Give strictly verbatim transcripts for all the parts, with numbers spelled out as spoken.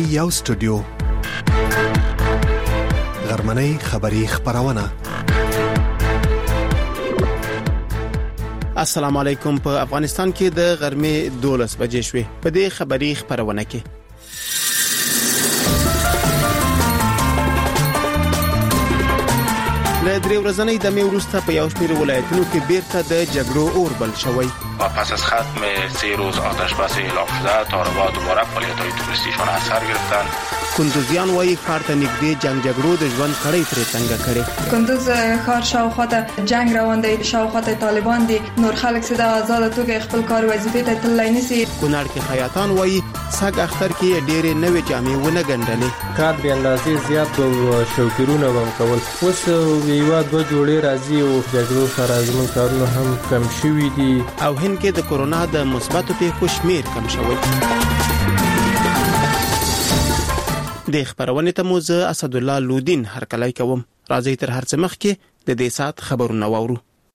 یو سټوډیو غرمنۍ خبری خبرونه. السلام علیکم. په افغانستان کې د غرمې دولس بجې شوې. په دې خبری خبرونه کې له درې ورځې د مې وروسته په یو شمېر ولایتونو کې بیرته د جګړو اور بل شوی. پس از ختم سه روز آتش بس اعلام شده تاربا دوباره فعالیت‌های توریستیشان از سر گرفتن. کندوزیان وایي ښار ته نږدې جنگ جګړو د ژوند کړۍ پرې څنګه کړې. کندوز ښار شاوخوا ته جنگ روان دی، شاوخوا ته طالبان دي، نور خلک سره آزاد توګه خپل کار وظیفې ته تللی نشي. کونړ کې خیاطان وایي سګ اختر کې ډېرې نوې جامې ونه ګنډلې. کار به اندازې زیات او شوکیرونه هم کول. اوس یو دوه جوړې راځي او جګړو سره زموږ کارونه هم کم شوي دي. او هند کې د کورونا د مثبتو پیښو شمېر کم شوی. د خبرونه ته موزه اسد الله لودین هرکلای کوم. راځي تر هر څه مخکې د دې سات خبرونه واورو.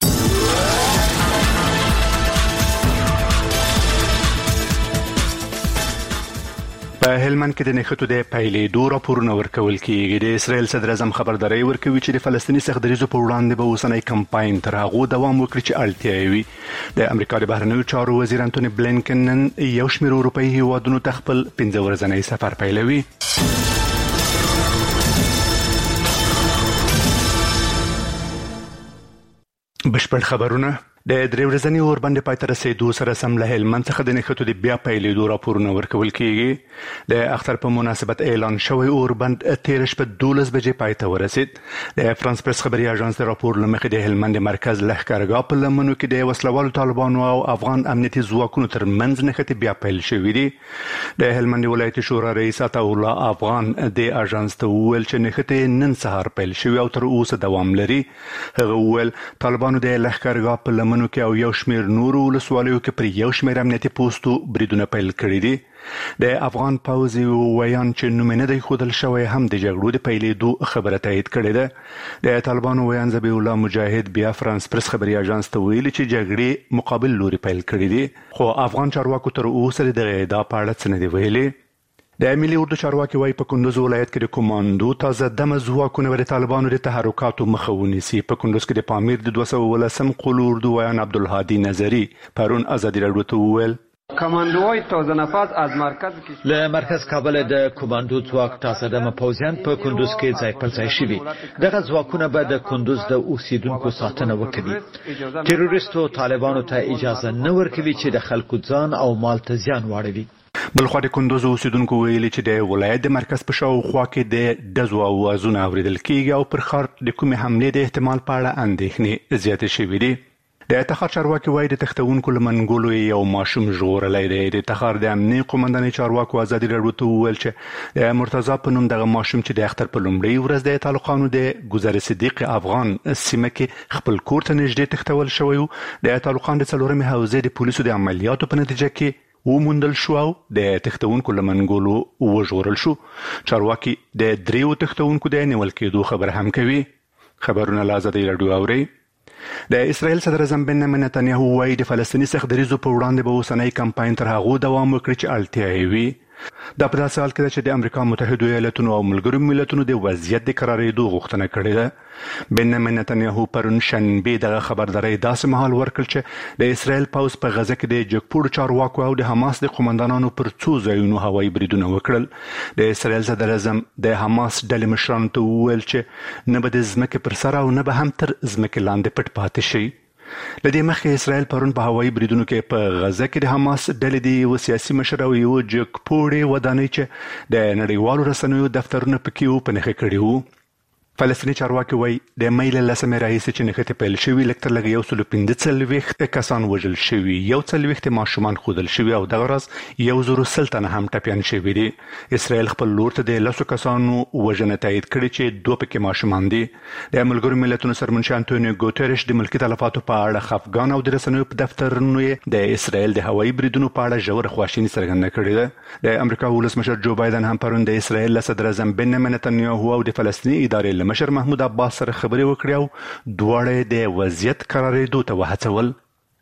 په هلمند کې د نښتو د پیلېدو راپورونه ورکول کېږي. د اسرائیل صدر اعظم خبرداري ورکوي چې د فلسطیني سختدریزو په وړاندې به اوسنی کمپاین تر هغه دوام وکړي چې اړتیا وي. د امریکا د بهرنیو چارو وزیر انټونی بلینکن نن یو شمېر اروپایي هیوادونو ته خپل پنځه ورځنی سفر پیلوي. بشپړ خبرونه. د درې ورځنی اوربند پای ته رسیدو سره سم له هلمند څخه د نښتو د بیا پیلېدو راپورونه ورکول کېږي. د اختر په مناسبت اعلان شوی اوربند تېره شپه دولس بجې پای ته ورسید. د فرانس پرس خبري اژانس د راپور له مخې د هلمند مرکز لښکرګاه په لمنو کې د وسلوالو طالبانو او افغان امنیتي ځواکونو ترمنځ نښتې بیا پیل شوې دي. د هلمند ولایتي شورا رئیس عطاالله افغان د اژانس ته وویل چې نښتې نن سهار پیل شوې او تر اوسه دوام لري. هغه وویل طالبانو د لښکرګاه په لمنو کې او یو شمېر نورو ولسوالیو کې پر یو شمېر امنیتي پوستو بریدونه پیل کړي دي. د افغان پوځ ویان چې نوم نه دی ښودل شوی هم د جګړو د پیلېدو خبره تایید کړې ده. د طالبانو ویان ذبیح الله مجاهد بیا فرانس پرس خبري اژانس ته ویلي چې جګړې مقابل لوري پیل کړي دي، خو افغان چارواکو تر اوسه د ادعا په اړه څه نه دی ویلي. د ملي اردو چارواکي وايي په کندوز ولایت کې د کوماندو تازه دمه ځواکونه د طالبانو د تحرکاتو مخه ونیسي. په کندوز کې د پامیر د دوه سوه ولسم قول اردو ویان عبدالهادي نظري پرون ازادي راډیو ته وویل کماندوهای تازه نفس از مرکز له مرکز کابل د کماندو ځواک تازه دمه پوځیان په کندوز کې ځای پر ځای شوي. دغه ځواکونه به د کندوز د اوسیدونکو ساتنه وکړي. تروریستو طالبانو ته اجازه نه ورکوي چې د خلکو ځان او مال ته زیان واړوي. بلخوا د کندوز اوسیدونکو ویلي چې د ولایت د مرکز په شاوخوا کې د ډزو اوازونه اورېدل کېږي او پر ښار د کومې حملې د احتمال په اړه اندېښنې زیاتې شوې دي. د تخار چارواکي وایي د تښتونکو له منګولو یو ماشوم ژغورلی دی. د تخار د امنیې قومندانۍ چارواکو ازادي راډیو ته وویل چې د مرتضی په نوم دغه ماشوم چې د اختر په لومړۍ ورځ د طالقانو د ګذر صدیق افغان سیمه کې خپل کور ته نږدې تښتول شوی و. د طالقان د څلورمې حوزې د پولیسو د عملیاتو په نتیجه کې وموندل شو او د تښتونکو له منګولو وژغورل شو. چارواکي د دریو تښتونکو د نیول کېدو خبر هم کوي. خبرونه له ازادي راډیو اورئ. د اسرائیل صدر اعظم بنیامین نتنیاهو وایي د فلسطیني سختدریزو په وړاندې به اوسنی کمپاین تر هغو دوام وکړي چې اړتیا یې وي. دا په داسې حال کې ده چې د امریکا متحدو ایالتونو او ملګرو ملتونو د وضعیت د قرارېدو غوښتنه کړې ده. بنیامین نتنیاهو پرون شنبې دغه خبرداری داسې مهال ورکړ چې د اسرائیل پوځ په غزه کې د جګپوړو چارواکو او د حماس د قومندانانو پر څو ځایونو هوایي بریدونه وکړل. د اسرائیل صدر اعظم د حماس ډلې مشرانو ته وویل چې نه به د ځمکې پر سر او نه به هم تر ځمکې لاندې پټ پاتې شي. لدې مخکې اسرائیل پرون په هوایي بریدونو کې په غزه کې د حماس ډلې د یو سیاسي مشر او یو جګپوړې ودانۍ چې د نړیوالو رسنیو دفترونه پکې وو په نښه کړي وو. فلسطیني چارواکي وایي د مې له لسمې راهیسې چې نښتې پیل شوي لږ تر لږه یو سل پنځه څلوېښت کسان وژل شوي، یو څلوېښت ماشومان ښودل شوي او دغه ورځ یو زرو سل تنه هم ټپیان شوي دي. اسرائیل خپل لور ته د لسو کسانو وژنه تایید کړې چې دوه پکې ماشومان دي. د ملګرو ملتونو سرمنشي انټونیو ګوتریش د ملکي تلفاتو په اړه خفګان او د رسنیو په دفترونو یې د اسرائیل د هوایي بریدونو په اړه ژوره خواشیني څرګنده کړې ده. د امریکا ولسمشر جو بایدن هم پرون د اسرائیل له صدر اعظم بنیامین نتنیاهو او د فلسطیني ادارې مشر محمود عباس سره خبرې وکړې او دواړه د وضعیت قرارېدو ته وهڅول.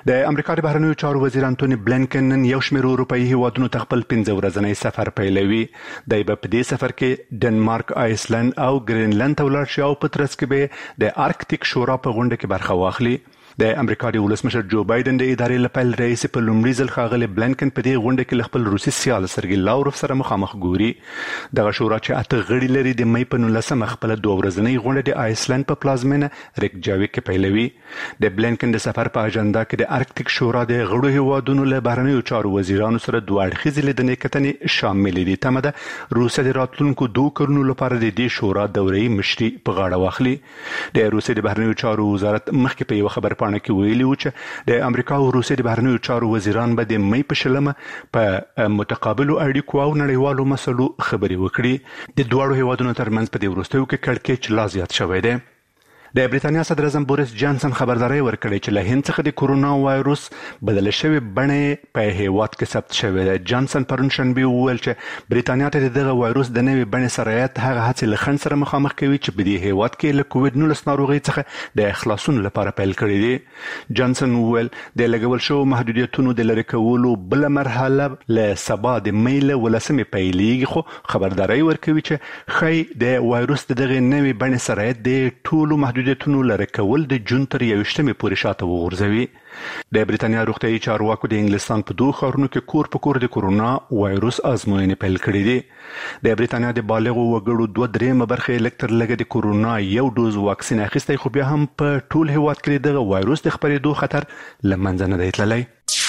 د امریکا د بهرنیو چارو وزیر انټونی بلینکن نن یو شمېر اروپایي هیوادونو ته خپل پنځه ورځنی سفر پیلوي. دی به په دې سفر کې ډنمارک، آیسلند او ګرینلند ته ولاړ شي او په ترڅ کې به د آرکټیک شورا په غونډه کې برخه واخلي. د امریکا د ولسمشر جو بایدن د ادارې له پیل رئیس په لومړي ځل ښاغلی بلینکن په دې غونډه کې له خپل روسي سیال سرګي لاوروف سره مخامخ ګوري. دغه شورا چې اته غړي لري د مې په نولسمه خپله دوه ورځنۍ غونډه د آیسلند په پلازمینه ریکجاویک کې پیلوي. د بلینکن د سفر په اجنډا کې د آرکټیک شورا د غړو هیوادونو له بهرنیو چارو وزیرانو سره دوه اړخیزې لیدنې کتنې شاملې دي. تمه ده روسیه د راتلونکو دوه کلونو لپاره د دې شورا دورې مشري په غاړه واخلي. د روسیې د بهرنیو چارو وزارت مخکې په یوه خبرپاڼه کې ویلي و چې د امریکا او روسیې د بهرنیو چارو وزیران به د مې په شلمه په متقابلو اړیکو او نړیوالو مسلو خبرې وکړي. د دواړو هیوادونو ترمنځ په دې وروستیو کې کړکېچ لا زیات شوی دی. د بریتانیا صدر اعظم بوریس جانسن خبرداری ورکړی چې له هند څخه د کورونا وایروس بدله شوې بڼې په هیواد کې ثبت شوې ده. جانسن پرون شنبه وویل چې بریتانیا ته د دغه وایروس د نوې بڼې سرایت هغه هڅې له خنډ سره مخامخ کوي چې په دې هیواد کې له کووډ نولس ناروغۍ څخه د خلاصون لپاره پیل کړی دي. جانسن وویل د لګول شوو محدودیتونو د لرې کولو بله مرحله له سبا د مې له ولسمې پیلیږي، خو خبرداری ورکوي چې ښایي د وایروس د دغې نوې بڼې سرایت د ټولو محدودیتونو لرې کول د جون تر یوویشتمې پورې شاته وغورځوي. د بریتانیا روغتیايي چارواکو د انګلستان په دوه ښارونو کې کور په کور د کورونا وایروس ازموینې پیل کړې دي. د بریتانیا د بالغو وګړو دوه درېیمه برخه یې لږ تر لږه د کورونا یو ډوز واکسین اخیستی، خو بیا هم په ټول هیواد کې دغه وایروس د خپرېدو خطر له منځه نه دی تللی.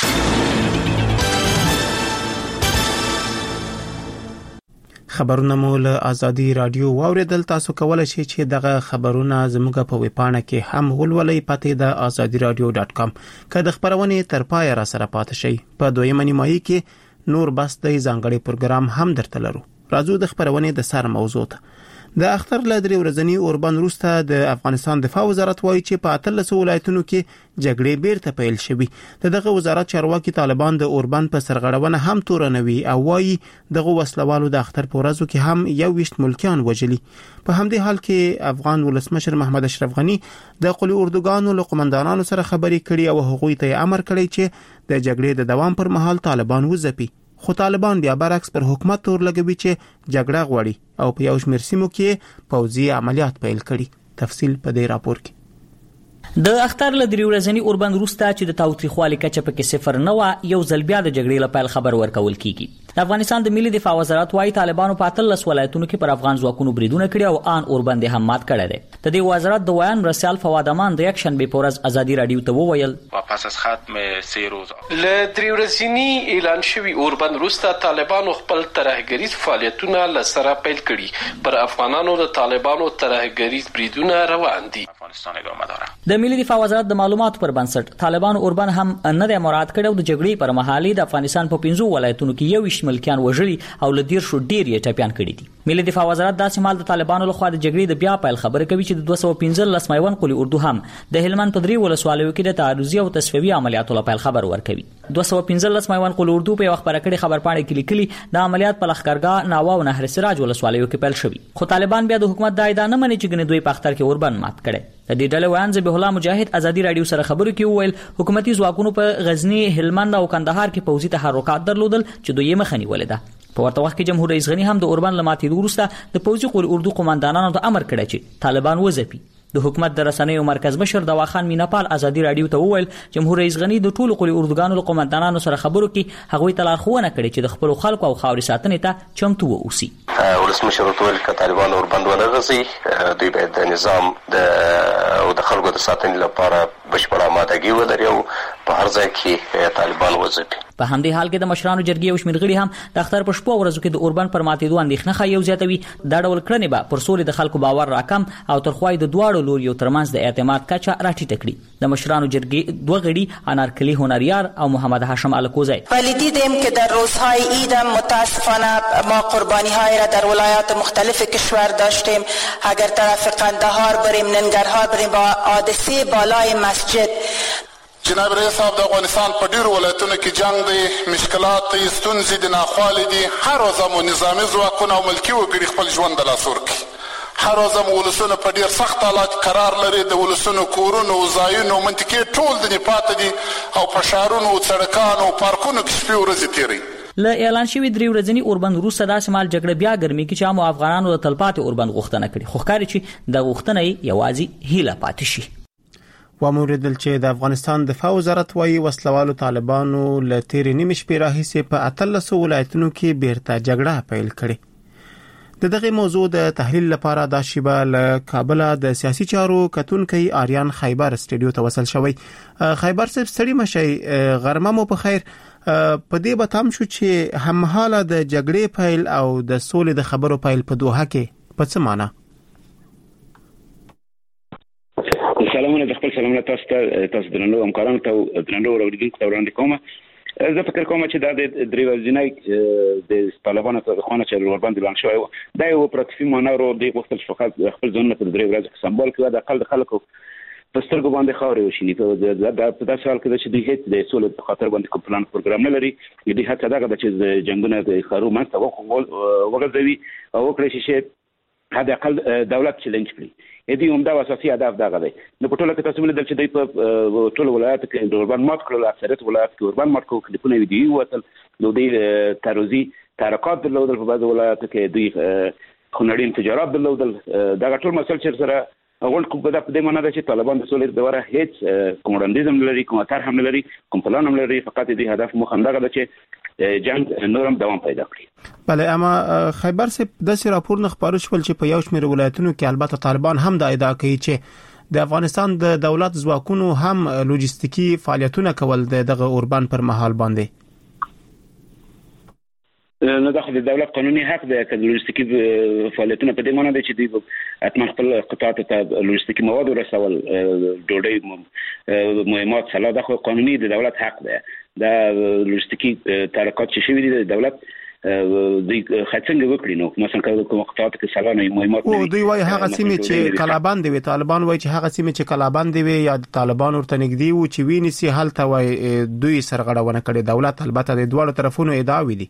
خبرونه مو له آزادي رادیو واوریدل. تاسو کولای شئ چې دغه خبرونه زموږ په ویبپاڼه کې هم ولولئ. پته د آزادي رادیو ډاټ کام. که د خبرونې تر پای را سره پاتې شئ. په دویمه نیمایي کې نور بس د ځانګړي پروګرام هم درته لرو. راځو د خبرونې د سر موضوع ته. د اختر له درې ورځنی اوربند وروسته د افغانستان دفاع وزارت وایي چې په اتلس ولایتونو کې جګړې بیرته پیل شوې. دغه وزارت چارواکي طالبان د اوربند په سرغړونه هم تورنوي او وایي دغه وسلوالو د اختر په ورځو کې هم یو ویشت ملکیان وجلي. په همدې حال کې افغان ولسمشر محمد اشرف غنی د قلی اردوګانو له قومندانانو سره خبرې کړي او هغوی ته امر کړی چې د جګړې د دوام پر مهال طالبان وځپي. خو طالبان بیا برعکس پر حکومت تور لګوي چې جګړه غواړي او په یو شمېر سیمو کې پوځي عملیات پیل کړي. تفصیل په دې راپور کې. د اختر له درې ورځنی اوربند وروسته چې د تاوتریخوالي کچه پکې صفر نه و، یو ځل بیا د جګړې لپاره خبر ورکول کیږي. د افغانستان د ملي دفاع وزارت وايي طالبانو په اتلس ولایتونو کې پر افغان ځواکونو بریدونه کړي او آن اوربند هم مات کړی دی. د دې وزارت د ویان مرسیال فواد امان د یک شنبه په ورځ ازادي رادیو ته وویل پس از ختم سه روز له درې ورځنی اعلان شوی اوربند وروسته طالبانو خپل ترهګریز فعالیتونه لسره پیل کړي. پر افغانانو د طالبانو ترهګریز بریدونه روان دي. افغانستان ادامه داره. د ملي دفاع وزارت د معلوماتو پر بنسټ طالبان اوربند هم نه د مراد کړو. د جګړې پر مهال د افغانستان په پنځو ولایتونو کې یو ملکیان وژلي او له دیر شو ډیر یې ټپيان کړي دي. ملي دفاع وزارت داسې مال د طالبانو لخوا د جګړې د بیا پیل خبره کوي چې د دوه سوه پنځلس میوند قلی اردو هم د هلمند په درې ولسوالیو کې د تعرضي او تصفیوي عملیاتو لپاره خبر ورکوي. دوه سوه پنځلس میوند قلی اردو په وخت پر کړي خبرپاڼه کې لیکلي د عملیات په لخرګاه ناوا او نهر سراج ولسوالیو کې پیل شوی. خو طالبان بیا د حکومت د اعلان نه مني چې ګنې دوی په اختر کې اوربند مات کړي. د دې ډلې ویان ذبیح الله مجاهد ازادي رادیو سره خبرو کې وویل حکومتي ځواکونو په غزنی، هلمند او کندهار کې پوځي تحرکات درلودل چې دوی مخنی ولیده. په ورته وخت کې جمهور رئیس غنی هم د اوربند لماتې وروسته د پوځي قلی اردو قومندانانو ته امر کړی چې طالبان وځپي. د حکومت د رسنیو مرکز مشر دواخان میناپال ازادي رادیو ته وویل جمهور رئیس غنی د ټولو قلی اردوګانو له قومندانانو سره خبرو کې هغوی ته لارښوونه کړې چې د خپل خلکو او خاورې ساتنې ته چمتو واوسي. ولسمشر ورته ویل که طالبان اوربند ورغځي دوی باید د نظام د او د خلکو د ساتنې لپاره بشپړه آمادګي ولري او په هر ځای کې طالبان وځپي. په همدې حال کې د مشرانو جرګې او شمېر غړي هم د اختر په شپو ورځو کې د اوربند پر ماتېدو اندېښنه ښایي او زیاتوي. دا ډول کړنې به پر سولې د خلکو باور راکم او تر خوا د دواړو لوریو ترمنځ د اعتماد کچه راټیټه کړي. د مشرانو جرګې دوه غړي انارکلی هنریار او محمد هاشم الکوزی ولی دیدیم که در روزهای عید متاسفانه ما قربانی‌های را در ولایات مختلف کشور داشتیم. اگر طرف قندهار بریم، ننگرهار بریم، با حادثه بالای مسجد جناب رئیس صاحب د افغانستان په ډیرو ولایتونو کې جنگ دی، مشکلات دی، ستونزې دي، ناخوالې دي. هر ورځ مو نظامي ځواکونه او ملکي وګړي خپل ژوند د لاسه ورکړي. هر ورځ مو ولسونه په ډېر سخت حالات قرار لري. د ولسونو کورونو ځایونو منطقې ټول ځینې پاته دي او په ښارونو سړکانو پارکونو کې شپې ورځې تېروي. له اعلان شوي درې ورځني اوربند وروسته داسې مهال جګړه بیا ګرمي کې چې عامو افغانانو د تلپاتې اوربند غوښتنه کړې، خو ښکاري چې د غوښتنه یې یوازې هیله پاتې شي. وموریدل چې د افغانستان دفاع وزارت وايي وسلوالو طالبانو له تیرې نیمې شپې راهیسې په اتلسو ولایتونو کې بیرته جګړه پیل کړې. د دغه موضوع د تحلیل لپاره د شیبه له کابل د سیاسي چارو کتونکي آریان خیبر سټډیو ته وصل شوی. خیبر صاحب ستړي مشي، غرمه مو په خیر. په دې به تام شو چې همحاله د جګړې پیل او د سولې د خبرو پیل په دوحه کې په څه معنی؟ سلامونه، د خپل سلامونه تاسو ته تاسو درنو همکارانو ته درنو اوریدونکو ته وړاندې کوم. زه فکر کوم چې دا د درې ورځې د طالبانو په خونه چې اوربند اعلان شوی و دا یو پراتیفي مانور دی غوښتل چې فقط خپل ځان په درې ورځې کې سمبال کړي، د خلک خلکو په سترګو باندې خاورې وشینی. په داسې حال کې چې دوی هیڅ د سولې په خاطر باندې کوم پلان پروګرام نه لري. دوی هڅه دغه ده چې جنګونه د خارو منځ ته وغځوي او وکړي چې حد اقل دولت چیلنج کړي. دې هم دا اساسي هدف دغه دی. نو په ټوله کې تاسو ولیدل چې دوی په ټول ولایت کې د اوربند مات کړل، اکثریت ولایت کې اوربند مات کړل، کلیپونه ویډیو وتل، نو دوی تاروزی تحرکات درلودل، په بعض ولایت کې دوی خنړین تجارت درلودل. دغه ټول مسل چې سره اول کوم په دې معنی ده چې طالبان د سولې دواره هیڅ کوم وړاندیز هم لري، کوم اثر هم لري، کوم پلان هم لري، فقط دې هدف مو هم دغه ده چې جنگ نورم دوام پیدا کړي. بله، اما خیبر صاحب داسې راپور نه خبرو شول چې په یو شمېر ولایتونو کې البته طالبان هم دا ادعا کوي چې د افغانستان د دولت ځواکونو هم لوجستیکي فعالیتونه کول د دغه اوربند پر مهال باندې. نو دا د دولت قانوني حق دی چې لوجستیکي فعالیتونه په دې معنی دی چې دوی اتمن خپل قطاعات ته لوجستیکي مواد ورسول، ډوډۍ، مهمات، سلاح، دا خو قانوني د دولت حق دی. دا لوجستیکي تحرکات چې شوي دي د دولت دوی خڅنګ وکړي. نو مثلا کوم قطاعات کې سلاح نه مهمات او دوی وايي هغه سیمه چې کلابند وي، طالبان وايي چې هغه سیمه چې کلابند وي یا طالبان ورته نږدې وو چې ویني سي حالت وای دوی سرغړونه کړي. دولت البته د دوه طرفونو ادعا ویلي.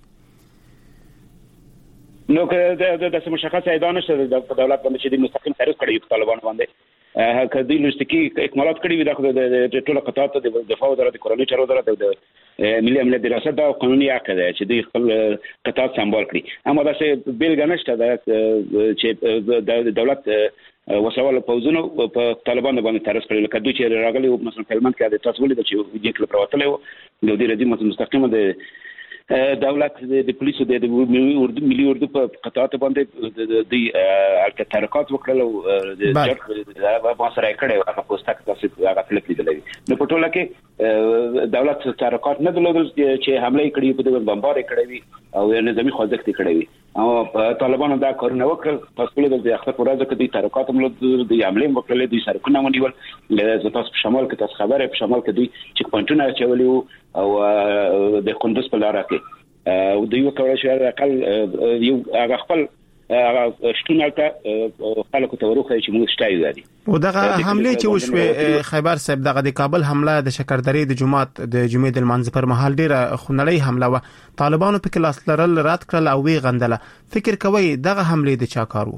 نو که د د مشخص ادعا نشته د دولت باندې چې د مستقیم تعرض کړي طالبان باندې که دوی لوجستیکي اکمالات کړي وي د ټولو قطاعاتو د دفاع وزارت، د کورنۍ چارو وزارت او د ملي امنیت د ریاست دا قانوني حق دی چې دوی خپل قطاعات سمبال کړي. اما داسې بیلګه نشته ده چې د دولت وسوال پوزونو په طالبان باندې تعرض کړي. لکه دوی چې راغلي مثلا فلمن کې د تاسو ولیدل چې ویډیو کلیپ راوتلی و د دې ردی مستقیمه د دولت د پولیسو د ملي اردو په قطاعات باندې د الته تحرکات وکړل او د جګړې په سره کړه هغه پوسټه کې تاسو هغه کلیپ لیدلې. نو په ټوله کې دولت تحرکات نه درلودل چې حمله کړې په دې بمبار کړې وي او نظامی خوځښت کړې وي. او طالبانو دا کارونه وکړل. تاسو له دې اخته پورازه کې د تحرکات هم د عملې وکړل، د سرکونه ونیول. له تاسو په شمال کې تاسو خبره په شمال کې دوی چک پوینټونه اچولي او د کندوز په لار کې او دوی وکړل چې اقل یو هغه خپل شتونالته خلکو ته ورخه چې موږ شتای دي. او دغه حمله چې وشوه خیبر صاحب دغه د کابل حمله د شکردرې د جمعات د جمعې د منځ پر مهال ډیره خنړی حمله و. طالبانو په کلاس لرل رات کړل او وی غندله. فکر کوي دغه حمله د چا کار وو؟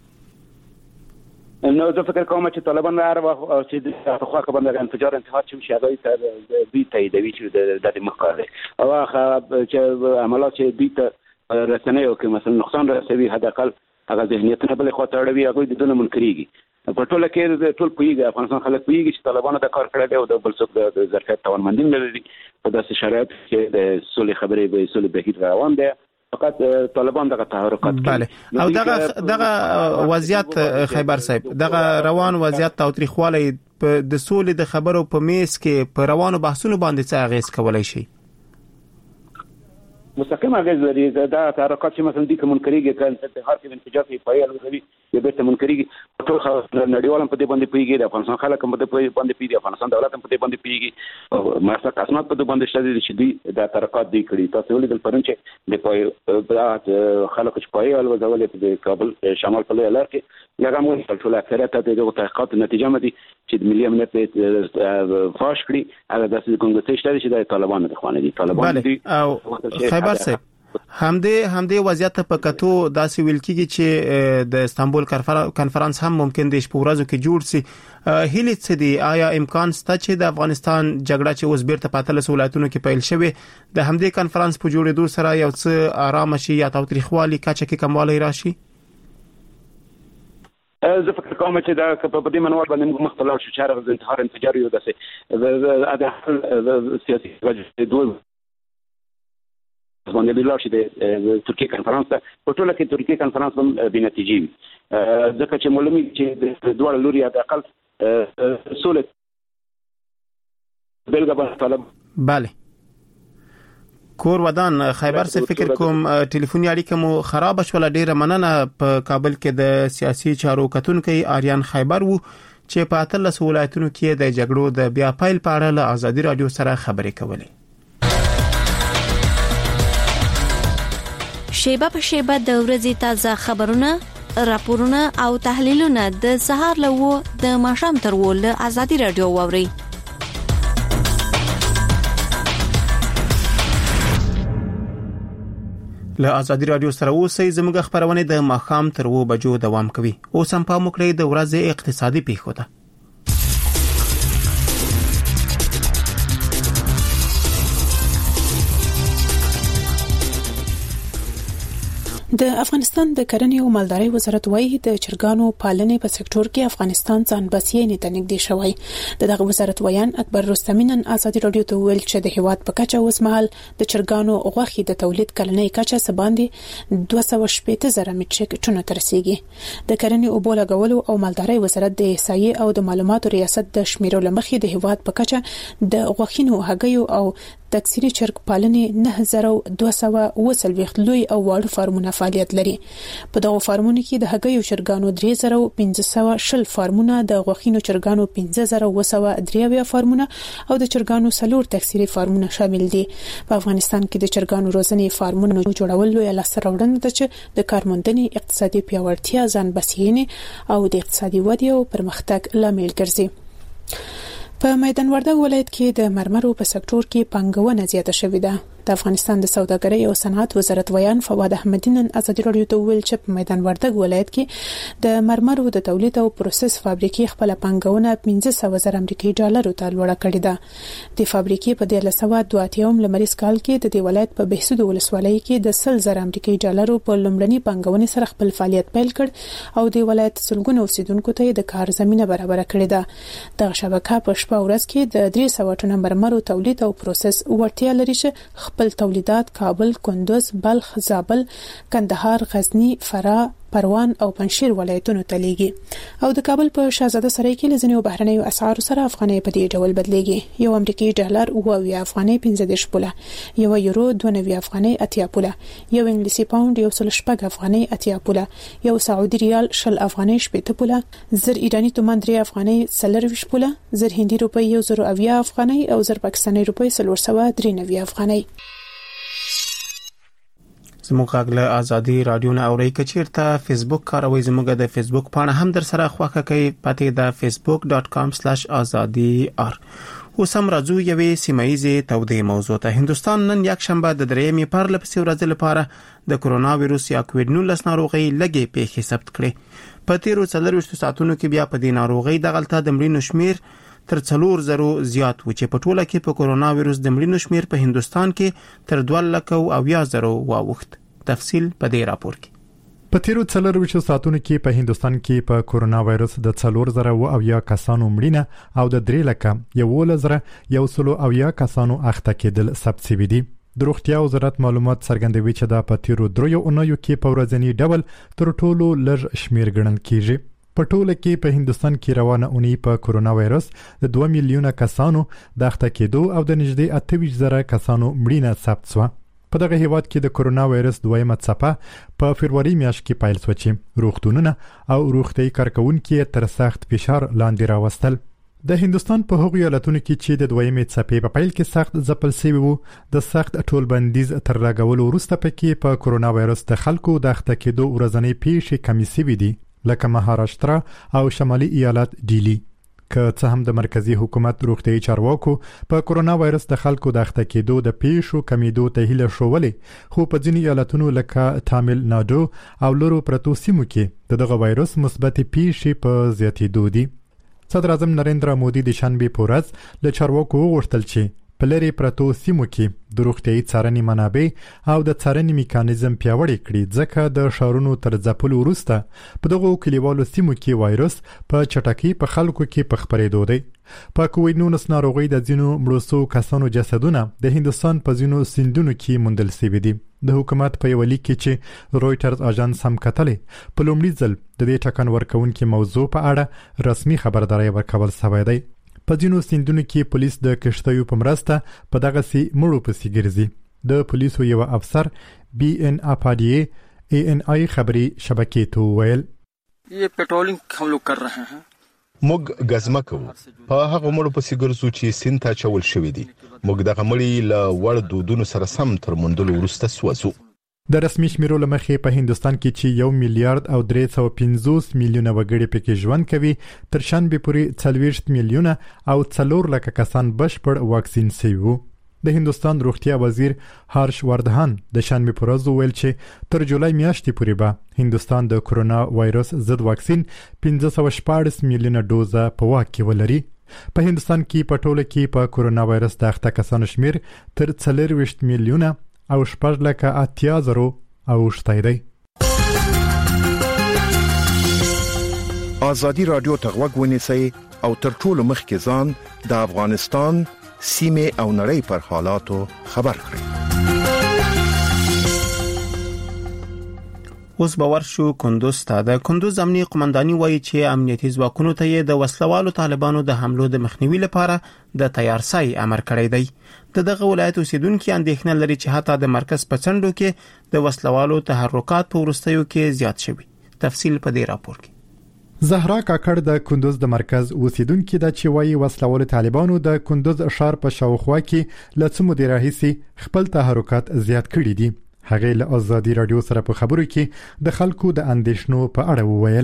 نو زه فکر کوم چې طالبان هر وخت چې د خو کا باندې انفجار انتحار چې شادوي ته دوی تاییدوي چې د مخکار دی او هغه چې عملات چې دوی ته رسنۍ او کې مثلا نقصان رسوي حد اقل هغه ذهنیتونه بل خو ته اړوي هغه د دونه منکريږي. په ټوله کې ټول پویږي افغانستان خلک پویږي چې طالبانو د کار کړی دی او د بل څوک د ظرفیت توانمندي نه لري. په داسې شرایط کې د سولې خبرې به سولې بهیر روان دی، فقط طالبان دغه تحرکات بله. او دغه دغه وضعیت خیبر صاحب دغه روان وضعیت تاوتریخوالی د سولې د خبرو په میز کې په روانو بحثونو باندې څه اغیز کولای شي؟ مستقیم اغیز لري. دا تحرکات چې مثلا د کومنکریږي کله انتحار کې انفجار کې پایل لري یا به کومنکریږي ټول نړیوال په دې باندې پیږي، د افغانستان خلک هم په دې باندې پیږي، افغانستان دولت هم په دې باندې پیږي او ماسه اسناد په دې باندې شته چې دوی د تحرکات دی کړی. تاسو ولیدل پرون چې د پای خلک چې پایل وځول په کابل شمال په لار کې هغه مو ټول اکثریت د دغه تحقیقات نتیجه مدي چې د ملي امنیت فاش کړی. هغه د څه کوم څه شته چې د طالبانو د خوانه دي طالبان دي. او خیبر صاحب همدې همدې وضعیت په کتو داسې ویل کیږي چې د استانبول کانفرنس هم ممکن د شپږ ورځې کې جوړ شي. هیله څه دی آیا امکان شته چې د افغانستان جګړه چې اوس بیرته پاتله ولایتونو کې پیل شوه د همدې کانفرنس په جوړېدو سره یو څه آرام شي یا تاوتریخوالي کچه کې کموالی راشي؟ زه فکر کوم چې دا په دې منوال باندې موږ مختلف شو چې هر د انتحار انفجار یو داسې د سیاسي وجه دوه باندې د لاشي د ترکیه کانفرنس په ټوله کې ترکیه کانفرنس هم بې نتیجې وي ځکه چې معلومي چې د دوه لوري د اقل سولې بلګه به طلب. بله کور ودان خیبر سے فکر کوم ټلیفوني اړیکه مو خراب شول. ډیره مننه. په کابل کې د سیاسي چارو کتونکو آریان خیبر وو چې په اتلس ولایتونو کې د جګړو د بیا پیل په اړه له آزادي رادیو سره خبرې کولې. شیبه په شیبه د ورځې تازه خبرونه، راپورونه او تحلیلونه د سهار له و د ماښام تر و له آزادي رادیو واوري. له آزادي رادیو سره اوسئ. زموږ خبرونه د ماښام تر و بجو دوام کوي. اوس هم په مکړې د ورځې اقتصادي پیښو ته. د افغانستان د کرنې او مالدارۍ وزارت وايي د چرګانو پالنې په سکتور کې افغانستان ځان بسیاینې ته نږدې شوی. دغه وزارت ویان اکبر رستمی نن آزادي رادیو ته ویل چې د هیواد په کچه اوس مهال د چرګانو غوښې د تولید کلنۍ کچه سباندې دوه سوه شپږ زره میټریک ټنو ته رسیږي. د کرنې او بولګولو او مالدارۍ وزارت د احصایې او د معلوماتو ریاست د شمیرو لمخې د هیواد په کچه د غوښینو هګیو او تکثیری چرګ پالنې نه زره دوه سوه وسلويخت لوی او واړه فارمونه فعالیت لري. په دغه فارمونو کې د هګیو چرګانو درې زره پنځه سوه شل فارمونه، د غوښینو چرګانو پنځه زره اوه سوه درې اویا فارمونه او د چرګانو څلور تکثیری فارمونه شامل دي. په افغانستان کې د چرګانو روزنې فارمونو جوړول لوی لاسته راوړنه ده چې د کارموندنې اقتصادي پیاوړتیا، ځان بسیاینې او د اقتصادي ودې او پرمختګ لامل ګرځي. په میدان وردګ ولایت کې د مرمرو په سکتور کې پانګونه زیاته شوې ده. د افغانستان د سوداګرۍ او صنعت وزارت ویان فواد احمدی نن آزادي رادیو ته ویل چې په میدان وردګ ولایت کې د مرمرو د تولید او پروسس فابریکې خپل پانګونه پنځه سوه زره امریکایي ډالرو ته لوړه کړې ده. د فابریکې په دیارلس سوه دوه اتیا لمریز کال کې د دې ولایت په بهسود ولسوالۍ کې د سل زره امریکایي ډالرو په لومړني پانګونې سره خپل فعالیت پیل کړ او د ولایت سلګونو اوسیدونکو ته د کار زمينه برابر کړې ده. دغه شبکه په شپه ورځ کې د درې سوه ټنه مرمرو تولید او پروسس وړتیا لري چې خپل تولیدات کابل، کندوز، بلخ، زابل، کندهار، غزنی، فراه، پروان او پنځشیر ولایتونو ته لیږي او د کابل په شاهزاده سرای کې لزنیو بهرنیو اسعارو سره افغانۍ په دې ډول بدلیږي. یو امریکایي ډالر اوه اویا افغانۍ پنځه دېرش پوله، یو یورو دوه نوي افغانۍ اتیا پوله، یو انګلیسي پاوند یو سل شپږ افغانۍ اتیا پوله، یو سعودي ریال شل افغانۍ شپږ پوله، زر ایرانی تومان درې افغانۍ څلرویشت پوله، زر هندي روپۍ یو زر اویا افغانۍ او زر پاکستاني روپۍ څلور سوه درې نوي افغانۍ. زموږ غږ آزادي رادیو نه اوري کچیرته فیسبوک کاروي. زموږ د فیسبوک پاڼه هم در سره خوښه کوي. پته د فیسبوک ډاټ کام سلاش آزادي ار. اوس هم راځو یوې سیمایي تودې موضوع ته. هندستان نن یک شنبه د درېمې پرله پسې ورځې لپاره د کرونا وایروس یا کووډ نولس ناروغي لګي پیښې ثبت کړې. په تیرو څلورویشت ساعتونو کې بیا په دې ناروغي د غلطه د مړینو شمیر تر څلور زرو زیات و چې په ټوله کې په کرونا وایروس د مړینو شمیر په هندستان کې تر دوه لک او اویا زرو واوښت. تفصیل په دې راپور کې. په تیرو څلورویشت ساعتونو کې په هندستان کې په کرونا وایروس د څلور زره او اویا کسانو مړینه او د درې لک یو زره یو سل او اویا کسانو اخته کېدل ثبت شوي دي. د روغتیا وزارت معلومات څرګندوي چې دا په تیرو دریو اونیو کې په ورځنی ډول تر ټولو لږ شمیر ګڼل کیږي. په ټوله کې په هندستان کې روانه اونۍ په کرونا وایروس د دوه میلیونه کسانو د اخته کېدو او د نږدې اته ویشت زره کسانو مړینه ثبت شوه. په دغه هیواد کې د کرونا وایروس دویمه څپه په فروری میاشت کې پیل شوه چې روغتونونه او روغتي کارکونکو تر سخت فشار لاندې راوستل. د هندستان په هغو ایالتونو کې چې د دویمې څپې په پیل کې سخت ځپل شوی وو، د سخت ټولبندیز تر لګولو وروسته پکې په کرونا وایروس د خلکو د اخته کېدو ورځنی پیښې کمې شوې دي، لکه مهاراشټرا او شمالي ایالت ډیلی. که څه هم د مرکزی حکومت روغتیايي چارواکو په کورونا وایرس د خلکو د اخته کېدو د پیښو کمیدو ته هیله شولې، خو په ځینې ایالتونو لکه تامل ناډو او لورو پرتو سیمو کې دغه وایرس مثبت پیښې په زیاتېدو دي. صدر اعظم نریندرا مودي د شنبې په ورځ له چارواکو وغوښتل چې په لرې پرتو سیمو کې د روغتیايي څارنې منابع او د څارنې میکانیزم پیاوړی کړي، ځکه د ښارونو تر ځپلو وروسته په دغو کلیوالو سیمو کې وایرس په چټکۍ په خلکو کې په خپرېدو دی. په کووډ نولس ناروغۍ د ځینو مړو سوو کسانو جسدونه د هندوستان په ځینو سیندونو کې موندل شوي دي. د حکومت په یو لیک کې چې رویټرز اژانس هم کتلې، په لومړي ځل د دې ټکان ورکوونکي موضوع په اړه رسمي خبرداری ورکول شوی دی. په ځینو سیندونو کې پولیس د کشتیو په مرسته په دغه سي مړو پسې ګرځي. د پولیسو یو افسر بي ان اپاډي اي ان اي خبري شبکې ته ویل، یہ پیټرولینګ هم لوګ کر رہے ہیں. موږ غزمه کوو په هغه مړو پسې ګرځو چې سین ته چول شوی دي. موږ دغه مړي له وړ دودونو سره سم تر موندلو وروسته سوځو. د رسمي شمیرو له مخې په هندوستان کې چې یو میلیارډ او درې سوه پنځوس میلیونه وګړي پکې ژوند کوي، تر شنبې پورې څلوېښت میلیونه او څلور لکه کسان بشپړ واکسین شوي وو. د هندوستان روغتیا وزیر هارش وردهان د شنبې په ورځ وویل چې تر جولای میاشتې پورې به هندوستان د کورونا وایرس ضد واکسین پنځه سوه شپاړس میلیونه ډوزه په واک کې ولري. په هندوستان کې په ټوله کې په کورونا وایرس د اخته کسانو شمیر تر څلوېښت میلیونه او شپږ لکه اتیا زرو اوښتی دی. ازادي راډیو ته غوږ ونیسئ او تر ټولو مخکې ځان د افغانستان سیمې او نړۍ پر حالاتو خبر کړئ. اوس باور شو کندوز ته. د کندوز امنیتي قومنداني وایي چې امنیتي ځواکونو ته یې د وسلوالو طالبانو د حملو د مخنیوي لپاره د تیارسای امر کړی دی. د دغه ولایت اوسیدونکو اندېښنه لري چې حتی د مرکز په څنډو کې د وسلوالو تحرکات په وروستیو کې زیات شوي. تفصیل په دې راپور کې. زهرا کاکړ د کندوز د مرکز اوسیدونکو د چوي وسلوالو طالبانو د کندوز ښار په شاوخوا کې لڅ مو راهیسي خپل تحرکات زیات کړي دي. هغه له ازادي رادیو سره په خبرو کې د خلکو د اندېښنو په اړه وویل.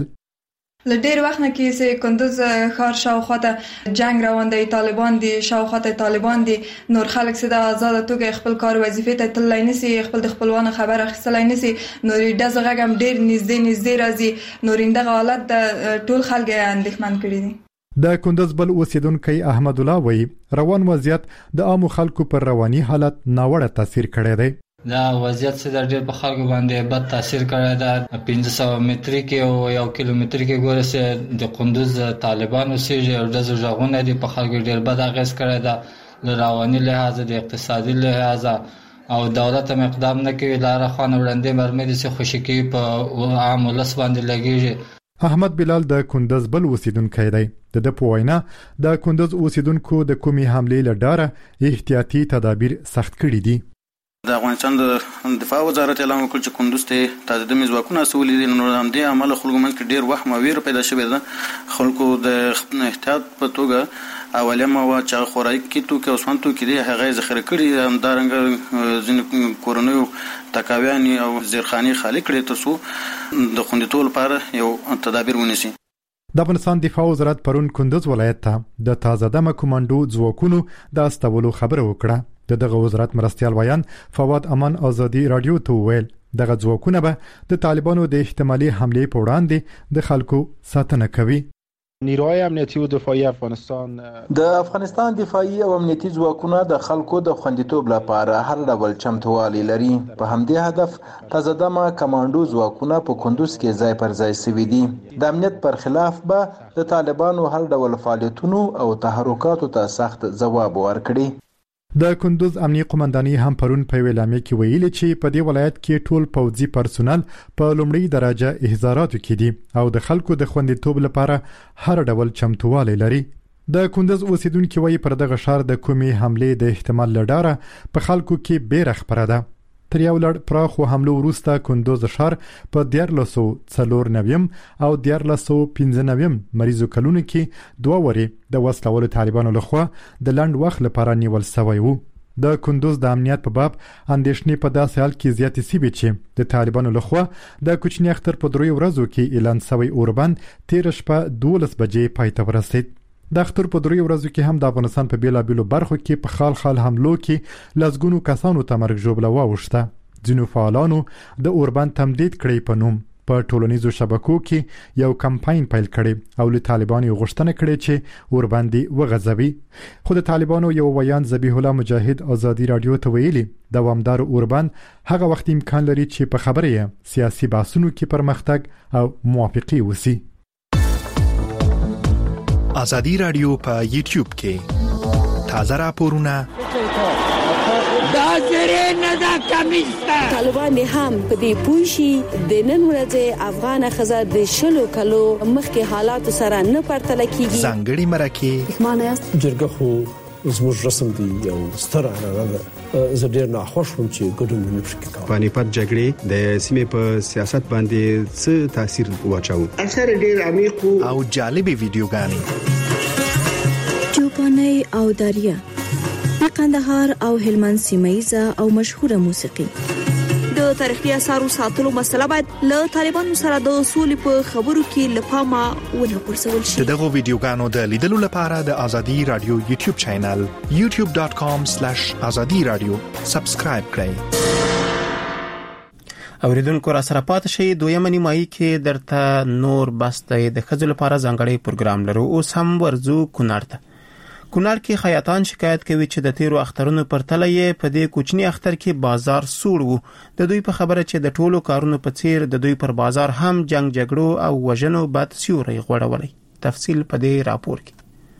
ل ډیر وخت نه کې چې کندوز ښار شاوخوا ته جنگ روان دی، طالبان دي شاوخوا ته طالبان دي، نور خلک چې د آزاد توګه خپل کار وظیفه ته تللی نسی، خپل د خپلوانو خبر اخیستلای نسی، نور د زغم ډیر نږدې نږدې راځي، نور انده حالت د ټول خلک اندېښمن کړي دي. د کندوز بل اوسیدونکو احمد الله وی روان وضعیت د عامو خلکو پر رواني حالت ناوړه تاثیر کړی دی. دا وضعیت څه د ډېر په خلکو باندې بد تاثیر کړی دی. پنځه سوه متري کې او یو کیلومتر کې ګوره چې د کندوز طالبان اوسېږي او ډزو غږونه دي په خلکو ډېر بد اغېز کړی دی له رواني لحاظه، د اقتصادي لحاظه، او دولت هم اقدام نه کوي. لاره خوانه وړاندې مرمۍ دي چې خوشي کوي په عام ولس باندې لګېږي. احمد بلال د کندوز بل اوسیدونکی دی. د ده په وینا د کندوز اوسیدونکو د کومې حملې له ډاره احتیاطي تدابیر سخت کړي دي. د افغانستان د دفاع وزارت اعلان وکړ چې کندوز ته تعدادي ځواکونه استولي دي. نو همدې عمل خلکو منځ کې ډېر وخت مویر پیدا شوی ده. خلکو د احتیاط په توګه اولیا مواد چې خوراکي توکي او سون توکي دي هغه ذخیره کړي، همدارنګه ځینې کورنیو تکاویانې او زیرخانې خالي کړي ترڅو د خوندیتوب لپاره یو تدابیر ونیسي. د افغانستان دفاع وزارت پرون کندوز ولایت ته د تازه دمه کمانډو ځواکونو د استولو خبره وکړه. د دغه وزارت مرستیال ویان فواد امان ازادي رادیو ته ویل دغه ځواکونه به د طالبانو د احتمالي حملې په وړاندې د خلکو ساتنه کوي. نیروهای امنیتی و دفاعی افغانستان د افغانستان دفاعي او امنیتي ځواکونه د خلکو د خوندیتوب لپاره هر ډول چمتووالی لري. په همدې هدف تازه دمه کمانډو ځواکونه په کندوز کې ځای پر ځای شوي دي. د امنیت پر خلاف به د طالبانو هر ډول فعالیتونو او تحرکاتو ته سخت ځواب ورکړي. د کندوز امنیتي قومنداني هم پرون په ویلامه کې ویلي چې په دې ولایت کې ټول پوځي پرسونل په لومړی درجه احضاراتو کې دي او د خلکو د خوندیتوب لپاره هر ډول چمتووالی لري. د کندوز اوسیدونکو وایي پر دغه ښار د کومې حملې د احتمال لډاره په خلکو کې بیره خبره ده. تر یو لړ پراخو حملو وروسته کندوز ښار په دیارلسو څلور نویم او دیارلسو پنځه نویم مریضو کلونو کې دوه ورې د وسلوالو طالبانو لخوا د لنډ وخت لپاره نیول شوی وو. د کندوز د امنیت په باب اندېښنې په داسې حال کې زیاتې شوې چې د طالبانو لخوا د کوچني اختر په دریو ورځو کې اعلان شوی اوربند تېره شپه دولس بجې پای ته ورسېد. د اختر په درې ورځو کې هم د افغانستان په بیلابیلو برخو کې په خال خال حملو کې لزګونو کسانو ته مرګ ژوبله واوښته. ځینو فعالانو د اوربند تمدید کړی په نوم په ټولنیزو شبکو کې یو کمپاین پیل کړي او له طالبانو غوښتنه کړې چې اوربند وغځوي. خو د طالبانو یو ویان ذبیح الله مجاهد آزادی رادیو ته ویلي دوامدار اوربند هغه وخت امکان لري چې په خبره سیاسي بحثونو کې پرمختګ او موافقي وسی. آزادی رادیو په یوټیوب کې تازه راپورونه طالبان هم په دې پوښي د نن ورځې افغان خزه د شلو کلو مخکې حالات سره نه پرتله کیږي. ځانګړي مرکه معنی جرګه خو زموږ رسم دی او ستر عنعنه ده. زه ډیر ناخوښ وم چې ګډون نه پکې کوم. پانیپت جګړې د سیمې په سیاست باندې څه تاثیر واچاو؟ اثر ډیر عمیق او جالب ویډیوګانې چوپاني او داریا د قندهار او هلمند سیمایزه او مشهوره موسیقي. د تاریخي اثارو ساتلو مسله باید له طالبانو سره د اصول په خبرو کې لپاره ونه پرسول شي. دغه ویډیوګانو د لیدلو لپاره د آزادی رادیو یوټیوب چینل یوټیوب ډاټ کام سلیش آزادی رادیو سبسکرایب کړئ. اوریدونکو را سره پات شي. دویمه نیمایي کې درته نور بسته د خځو لپاره ځانګړی پروګرام لرو. اوس هم ورزو کونړ ته. کونړ کې خیاطان شکایت کوي چې د تیرو اخترونو پر تله یې په دې کوچني اختر کې بازار سوړ وو. د دوی په خبره چې د ټولو کارونو په څیر د دوی پر بازار هم جنگ جګړو او وژنو بد سیوری غوړولی. تفصیل په دې راپور کې.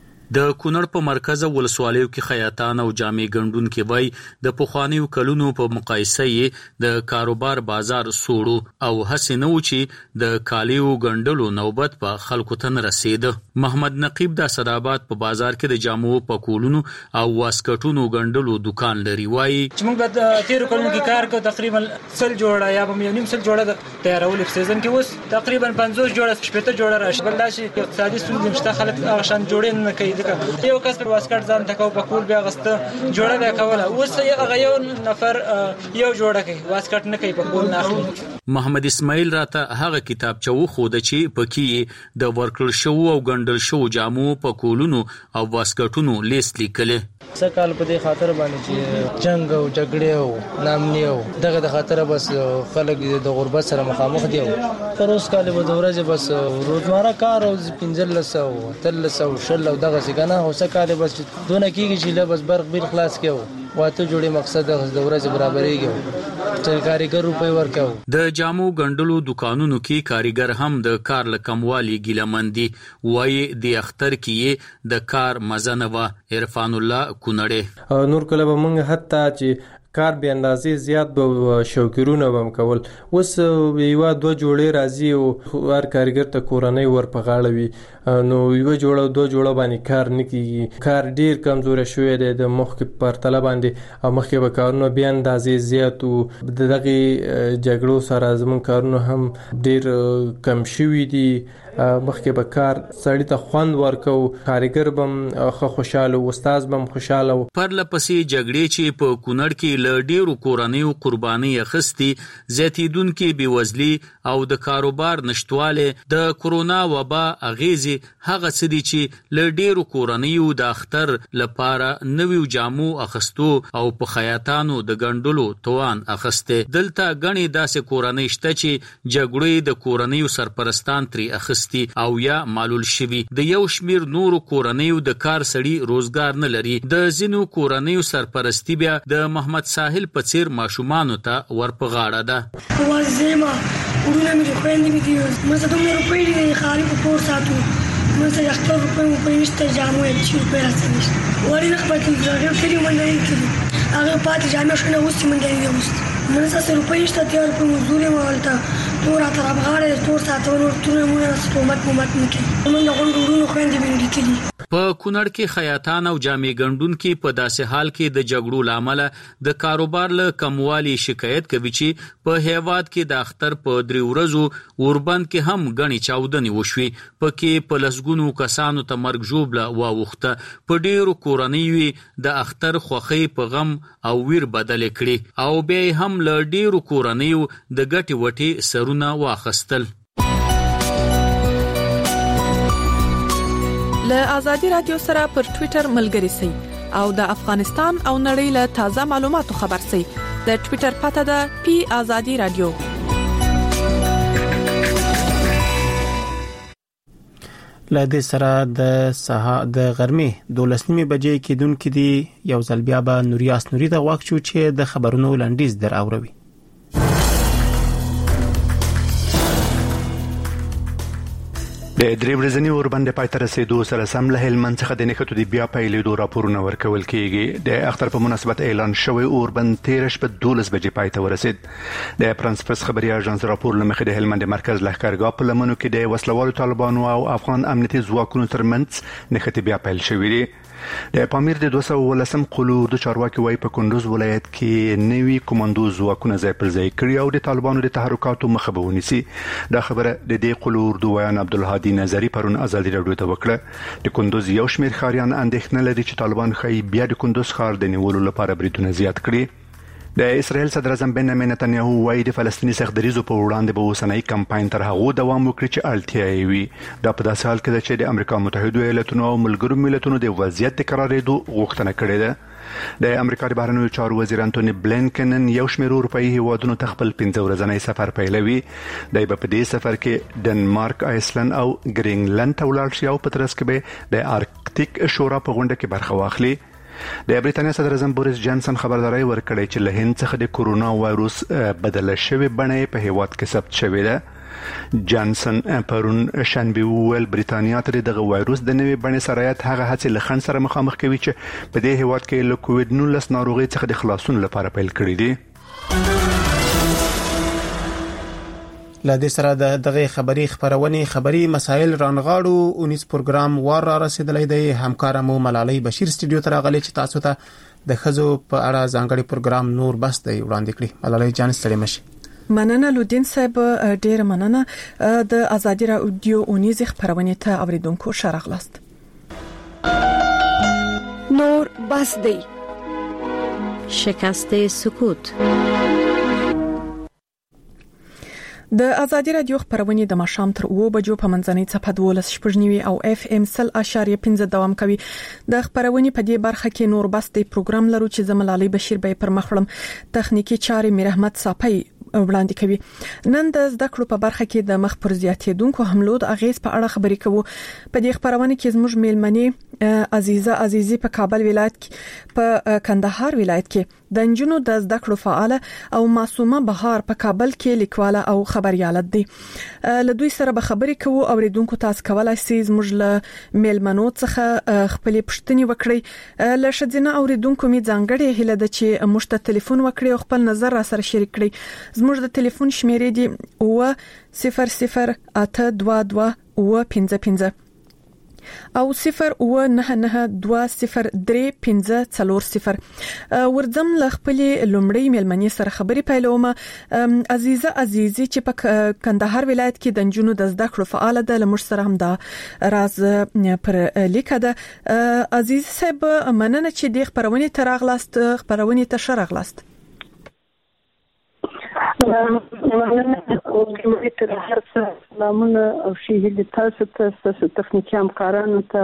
د کونړ په مرکز ولسوالیو کې خیاطان او جامې ګندون کې وای د پخوانیو کلونو په مقایسه یې د کاروبار بازار سوړو او هڅه نه و چې د کالیو ګندلو نوبت په خلکو ته رسید. محمد نقیب د صدابات په بازار کې د جامو په کولونو او واسکټونو ګندلو دکان لري. وای چې موږ د تیر کلونو کې کار کو تقریبا سل جوړه یا به نیم سل جوړه د تیارول په سیزن کې اوس تقریبا پنځوس جوړه شپږ جوړه راشي. بل دا چې اقتصادي ستونزې مشته خلک هغه شان جوړې نه کوي. یو کس پر واسکټ ځان تکاو په کول بیا غسته جوړه به کوله. اوس هغه یو نفر یو جوړه کوي واسکټ نه کوي په کول نه اخلي. محمد اسماعیل راته هغه کتابچه و خو د چی پکې د ورکړل شو او ګندل شو جامو په کولونو او واسکټونو لیست لیکل. سکهال په دې خاطر باندې چې جنگ او جګړې او نامنی او دغه د خاطر بس خلک د غربت سره مخامخ دي. تر اوس کال به د ورځې بس روزمره کار او پنځل لسو تل لسو شل او دغه څنګه هوسه کال بس دونه کیږي چې له بس برق بیل خلاص کېو واته جوړي مقصد د ورځې برابرېږي چې کاریګر روپۍ ورکاو. د جامو ګندلو دکانونو کې کاریګر هم د کار لکموالي ګیلمندي. وایي د اختر کې د کار مزنه وا عرفان الله کونړه. نور کله به موږ حتی چې کار به اندازې زیات به شوکرونه بم کول. اوس یو دو جوړې راځي او هر کارګر ته کورنۍ ور په غاړه وي. نو یو جوړه دو جوړه باندې کار نه کیږي. کار ډیر کمزور شوی دی د مخکې پر تله باندې او مخکې به کارونه بیا اندازې زیات او دغه جګړو سره زمون کارونه هم ډیر کم شوی دي. مخکې به کار سړی ته خوند ورکو کارګر بم خو خوشاله او استاد بم خوشاله. پر لپسې جګړې چې په کونړ کې ل ډیرو کورنیو قرباني اخستي زیاتیدونکو بیوزلي او د کاروبار نشټواله د کورونا وبا اغیزي هغه څه دي چې ل ډیرو کورنیو د اختر لپاره نویو جامو اخستو او په خیاطانو د ګندلو توان اخسته. دلته غني داسې کورنۍ شته چې جګړې د کورنیو سرپرستان تری اخستي او یا معلول شوي. د یو شمیر نورو کورنیو د کار سړي روزګار نه لري. د زینو کورنیو سرپرستی بیا د محمد ساحل په څیر ماشومانو ته ورپغاړه ده. وازما ورونه مې خويندې مې دي مزه دومره روپۍ دي خالي په کور ساتو مزه یختو روپۍ مو په نشته جامو یې چې په راځي وړي نه خپل کېږي کړي مونږ کړي هغه پات جامې شنه اوس مونږ یې اوس مزه سره روپۍ شته تیار په مزدوري مالته تور تر ابغاړه تور ساتونو تور مونږ سپومت ممت نکي مونږ غونډونو خويندې مې لیکلي. په کونړ کې خیاطان او جامې ګندون کې په داسې حال کې د جګړو لامل د کاروبار له کموالي شکایت کوي چې په هیواد کې د اختر په درې ورځو اوربند کې هم غني چاودنې وشوي. پکې په لسګونو کسانو ته مرګ ژوبله واوښته. په ډیرو کورنیو د اختر خوخي په غم او ویر بدل کړي او بیا هم له ډیرو کورنیو د ګټي وټي سرونه واخستل. له آزادي رادیو سره پر ټوئیټر ملګري شئ او د افغانستان او نړۍ له تازه معلوماتو خبر شئ. د ټوئیټر پته ده پی آزادي رادیو. له دې سره د سها د غرمې دولس نیمه بجې کې دونکو دی یو ځل بیا به نوریاس نوري د واکچو چې د خبرونو لنډیز در اوروي. د درې ورځې اوربند پای ته رسیدو سره سم له هلمند څخه د نښتو د بیا پیلېدو راپورونه ورکول کیږي. د اختر په مناسبت اعلان شوی اوربند تیر شپه دولس بجې پای ته ورسید. د فرانس پرس خبري اژانس راپور لمخې د هلمند مرکز لښکرګاه په لمنو کې د وسلوالو طالبانو او افغان امنیتي ځواکونو ترمنځ نښتې بیا پیل شوې دي. د پامیر د دوه سوه ولسم قلور د چارواکي وای په کندوز ولایت کې نوي کمانډو ځواکونه ځای پر ځای کړي او د طالبانو د تحرکاتو مخه به ونیسي. دا خبره د دې قلور د ویان عبدالهادي نظری پرون ازادي راډیو ته وکړه. د کندوز یو شمېر ښاریان اندېښنه لري چې طالبان خای بیا د کندوز ښار د نیولو لپاره بریدونه زیات کړي. د اسرائیل صدر اعظم بنیامین نتنیاهو وايي د فلسطیني سختدریزو په وړاندې به اوسنۍ کمپاین تر هغه دوام وکړي چې اړتیا یې وي. دا په داسې حال کې ده چې د امریکا متحده ایالاتونو او ملګرو ملتونو د وضعیت د قرارېدو غوښتنه کړې ده. د امریکا د بهرنیو چارو وزیر انټونی بلینکن یو شمېر اروپאי هیوادونو ته خپل پنځه ورځنی سفر پیلوي. دی به په دې سفر کې ډنمارک، آیسلند او ګرینلند ته ولاړ شي او په ترڅ کې به د آرکټیک شورا په غونډه کې برخه واخلي. د برېټانیا صدر اعظم بوریس جانسن خبرداري ورکړې چې له هند څخه د کورونا وایروس بدله شوی بڼه په هیواد کې ثبت شوې ده. جانسن پرون شنبه ویل برېټانیا ته دغه وایروس د نوې بڼې سرایت هغه هڅې له خنډ سره مخامخ کوي چې په دې هیواد کې له کووډ نولس ناروغي څخه د خلاصون لپاره پیل کړی دی. له دې سره د دغه خبري خبرونه خبري مسایل رانغاړو اونیس پروګرام وار را رسیدلې دی. همکارمو ملالۍ بشیر سټوډیو ته راغلي چې تاسو ته د خزو په اړه ځانګړي پروګرام نور بس دی وړاندې کړی. ملالۍ جان ستړي مشي. مننه لودین صاحب، ډیر مننه. د آزادي رادیو اونیز خبرونه ته اوریدونکو شرغلاست. نور بس دی. شکست سکوت. د آزادي رادیو خبرونه د مشام تر اوه بجو په منځنۍ صفحه دولس شپږنیوي او اف ام سل اشاریه پنځه دوام کوي. د خبرونه په دې برخه کې نور بس دی پروګرام لرو چې زملالي بشیر به پر مخړم تخنیکی چاري میر احمد صافي وړاندې کوي. نن د زده کړو په برخه کې د مخ پر زیاتېدونکو حملو د اغیز په اړه خبرې کوو. په دې خبرونه کې زموږ میلمنې عزیزه عزیزي په کابل ولایت کې په کندهار ولایت کې د انجونو د زده کړو فعال او معصومه بهار په کابل کې لیکواله او خبرياله دي. له دوی سره به خبرې کوو. اوریدونکو تاسو کولای شئ زموږ له میلمنو څخه خپل پوښتنې وکړئ. له شذینه اوریدونکو می ځانګړي هله د چې موږ ته ټلیفون وکړي او خپل نظر را سره شریک کړئ. زموږ د ټلیفون شمیرې دي او صفر صفر اته دوه دوه او پنځه پنځه او صفر او نه نه دوه صفر درې پنځه څلور صفر. ورځم ل خپل لومړی میلمنې سره خبرې پیلوم. عزیزه عزیزي چې په کندهار ولایت کې د انجونو د زده کړو فعال ده، لمر سره هم دا راز پر لیکه ده. عزیز صاحب مننه چې د خبرونه ترغلاست خبرونه ته شرغلاست. مننه او د تر هر څه سلامونه او شهید تاسو ته تاسو تخنیکی همکارانو ته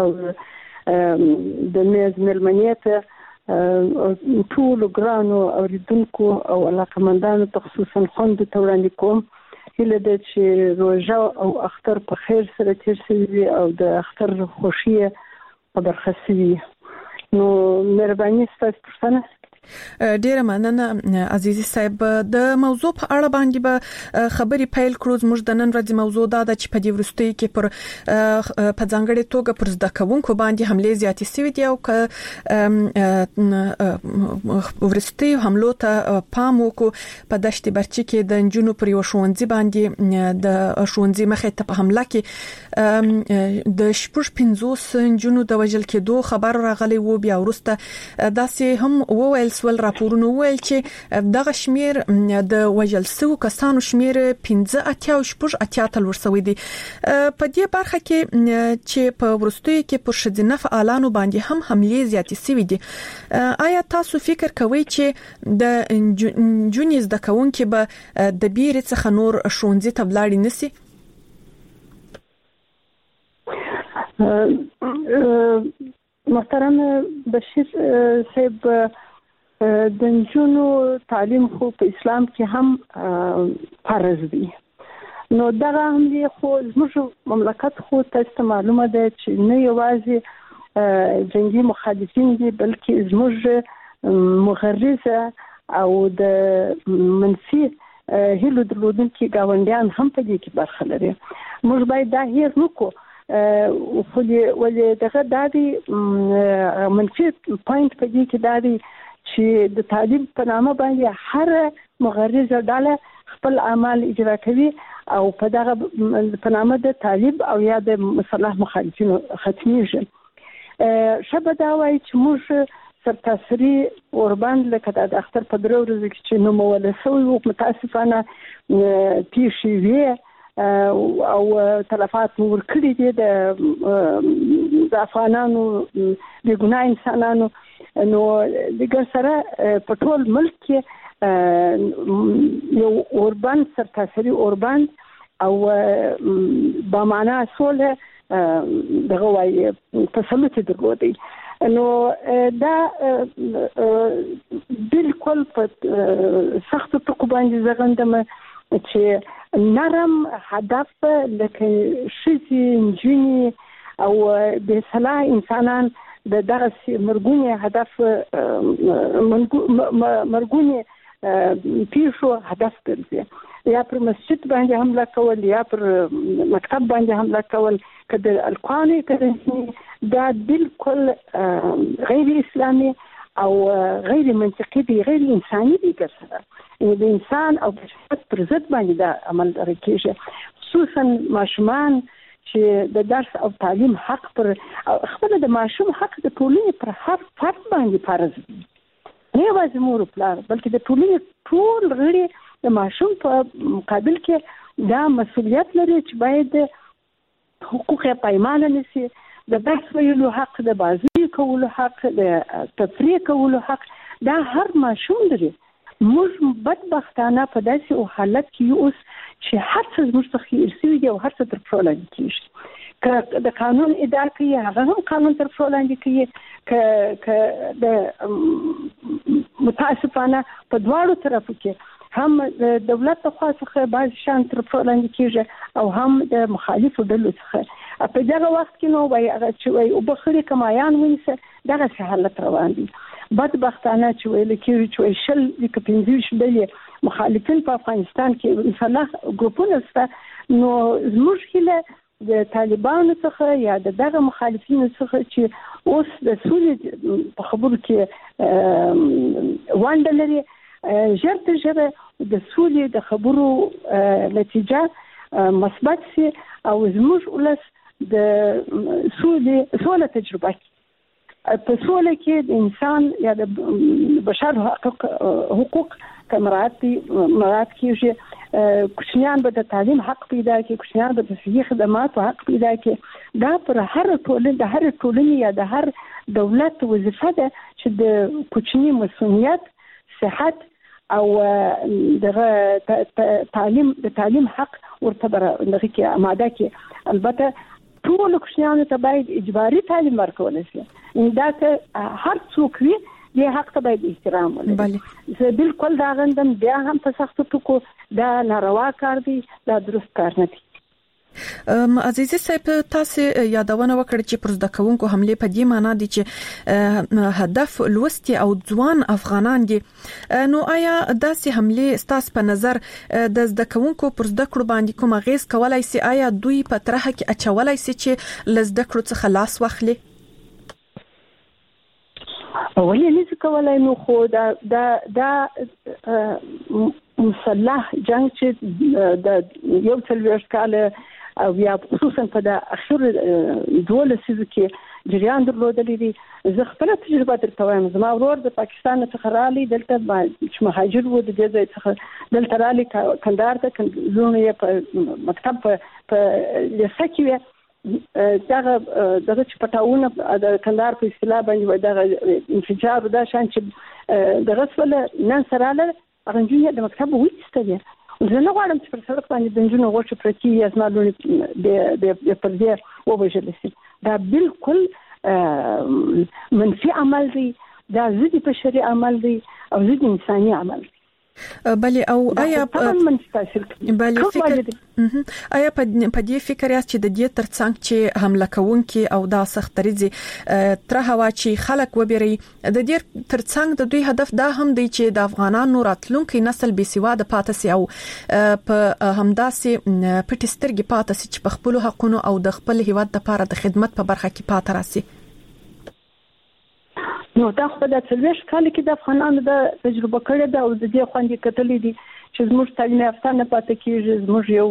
د میز ملمنیت ټول ګرانو اوریدونکو او علاقمندانو ته خصوصا خوند ته وړاندې کوم هله د چې روزه او اختر په خیر سره تیر شي او د اختر خوشي په برخه شي. نو مهرباني ستاسو پرسنه. ډیره مننه عزیزي صاحب. د موضوع په اړه باندې به خبري پیل کړو. زموږ د نن ورځې موضوع دا ده چې په دې ورستۍ کې پر په ځانګړي توګه پر زده کوونکو باندې حمله زیاتې شوې دي او ک ورستۍ حملو ته پام وکړو. په دشت برچي کې د انجونو پر یو ښوونځي باندې د ښوونځي مخې ته په حمله کې د شپږ پنځوس انجونو د وژل کېدو خبر راغلی وو. بیا ورسته داسې هم وویل سول راپورونه ویل چې دغه شمیر د وژل سو کسانو شمیر پنځه اتیا او شپږ اتیا تل ورسوي دي. په دې برخه کې چې په ورستۍ کې پر شذینه فعالانو باندې هم حملې زیاتې شوې دي. آیا تاسو فکر کوئ چې د جونیز د کاونکي به د بیرې څخه نور ښوونځي ته ولاړ نسی؟ محترم بشیر صاحب د نجونو تعلیم خو په اسلام کې هم فرض دی نو دغه هم دی خو زموږ مملکت خو تاسو معلومه ده چې نه یوازې جنگي مخالفین دي بلکې زموږ مغرضه او د منفي هیلو درلودونکي گاونډیان هم په دې کې برخه لري موږ باید دا هیر نکو خو ولې دغه دادی منفي پوینټ په دې کې دادی چې د تعلیم په نامه باندې هر مغرضه ډله خپل اعمال اجرا کوي او په دغه په نامه د طالب او یا د مصالح مخالفینو ختمیږي شبه دا وایي چې موږ سرتاسري اوربند لکه د اختر په درو ورځو کې چې نومول شوی وو متاسفانه پیښې وي او تلفات ورکړي دي د افغانانو د ګناه انسانانو نو دغه سره په ټول ملک کې یو اوربند سرتاسري اوربند او با معنا سوله دغه وایي تسلط درلودي نو دا بالکل په سخت ټکو باندې زغندم چې نرم هدف لکه شذي انجینی او د صلاح انسانان د دغه مرګونی هدف مرګونی پیښو هدف ګرځي یا پر مسجد باندې حمله کول یا پر مکتب باندې حمله کول کده القانون کده دا بالکل غیر اسلامي او غیر منطقي دی غیر انساني دی ګرځي د انسان او بشریت پر ضد باندې دا عمل راکېږي خصوصا ماشومان چې د درس او تعلیم حق پر خپل د ماشوم حق د ټولنې پر هر فرد باندې فرض دی نه یوازې مور پلار بلکې د ټولنې ټول غړي د ماشوم په مقابل کې دا مسؤلیت لري چې باید حقوق پایمال نشي د درس ویلو حق د بازی کولو حق د تفریح کولو حق دا هر ماشوم لري موږ بدبختانه په داسې حالت کې اوس چې هر څه زموږ څخه ارسي دي او هر څه تر پښو لاندې کیږي که د قانون اداره کوي هغه هم قانون تر پښو لاندې کوي که که د متاسفانه په دواړو طرفو کې هم د دولت خوا څخه بعض شان تر پښو لاندې کیږي او هم د مخالفو ډلو څخه په دغه وخت کې نو وایي هغه چې وایي او بخري کمایان ونیسه دغه حالت روان دي بدبختانه چې ویل کېږي چې شل د پنځه ډلې مخالفین په افغانستان کې مسلح ګروپونه شته نو زموږ هیله د طالبانو څخه یا د دغه مخالفینو څخه چې اوس د سولې په خبرو کې وانډه لري ژر تر ژره د سولې د خبرو نتیجه مثبت شي او زموږ ولس د سولې سوله تجربه په سوله کې د انسان یا د بشر حقوق حقوق کمرات مراد کیږي کوچنیان به د تعلیم حق پیدا کړي کوچنیان به د صحي خدماتو حق پیدا کړي دا پر هر ټولنه د هر ټولنې یا د هر دولت وظیفه ده چې د کوچنی مسؤلیت صحت او دغه تعلیم د تعلیم حق ورته دغه کې آماده کې البته ټول کوچنیانو ته باید اجباري تعلیم ورکول شي دا که هر څوک وي دې حق ته باید احترام ولري زه بالکل دا غندم بیا هم په سختو ټکو دا ناروا کار دی دا درست کار نه دی عزیزي صاحب تاسو یادونه وکړه چې پر زده کوونکو حمله په دې معنی دي چې هدف لوستي او ځوان افغانان دي نو آیا داسې حمله ستاسو په نظر د زده کوونکو پر زده کړو باندې کوم غیز کولای سي آیا دوی په طرحه کې اچولای سي چې لزده کړو څخه لاس واخلي ولې نه کولای نو خو دا دا دا مسلح جنگ چې د یو څلوېښت کاله او یا خصوصا په د اخر دوله سیزو کې جریان درلودلی دي زه خپل تجربه درته وایم زما ورور د پاکستان څخه رالی دلته چې مهاجر و د دې ځای څخه دلته رالی کندهار ته زونه یې په مکتب په لیسه کې دغه دغه چې پټاونه د کندهار په اصطلاح باندې دغه انفجار دا شان چې دغه څول نن سره له ارنجونی د مکتب وېستل زه نه غواړم چې پر سړک باندې د نجونو غوښه پرتی یا زمالونی د د پردې وبجل شي. دا بالکل منفي عمل دی، دا ضد بشري عمل دی او ضد انساني عمل دی. بله او آیا بله فکر آیا په دې فکر یاست چې د دې ترڅنګ چې حمله کوونکي او دا سخت طریزي تر هوا چې خلک وبري د دې ترڅنګ د دوی هدف دا هم دی چې د افغانانو راتلونکي نسل بي سواده پاتې سي او په همداسې پټ سترګې پاتې سي چې په خپل حقونو او د خپل هیواد لپاره د خدمت په برخه کې پاتې راسي. نو دا خو د څلويش کال کې د افغانانو د تجربه کړې ده او د دې خوندې کتلې دي چې زموږ تعلیم یافته نه پاتې کیږي. زموږ یو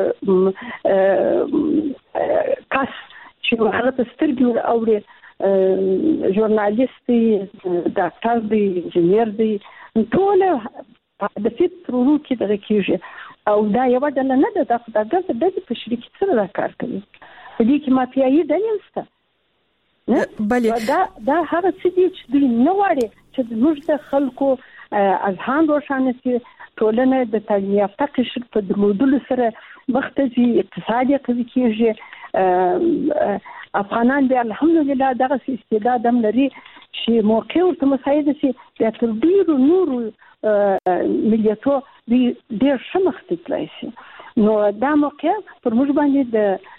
کس چې هغه په سترګې اوري ژورنالیست دی، ډاکټر دی، انجنیر دی، ټول د فکر ورو کې دغه کیږي او دا یو ډول نه ده د خدای د په شریک سره کار کوي. په دې کې مافیایي ډلې شته. بله دا دا هغه څه دي چې دوی نه وړي چې موږ د خلکو اذهان روښانه شي، ټولنه د تعلیم یافته قشر په درلودلو سره مختزي اقتصادي قوي کیږي. افغانان به الحمدلله دغه استعداد هم لري چې موقع ورته مساعده شي د تر ډیرو نورو ملیتو ډیر شمخت تلای شي. نو دا موقع پر موږ باندې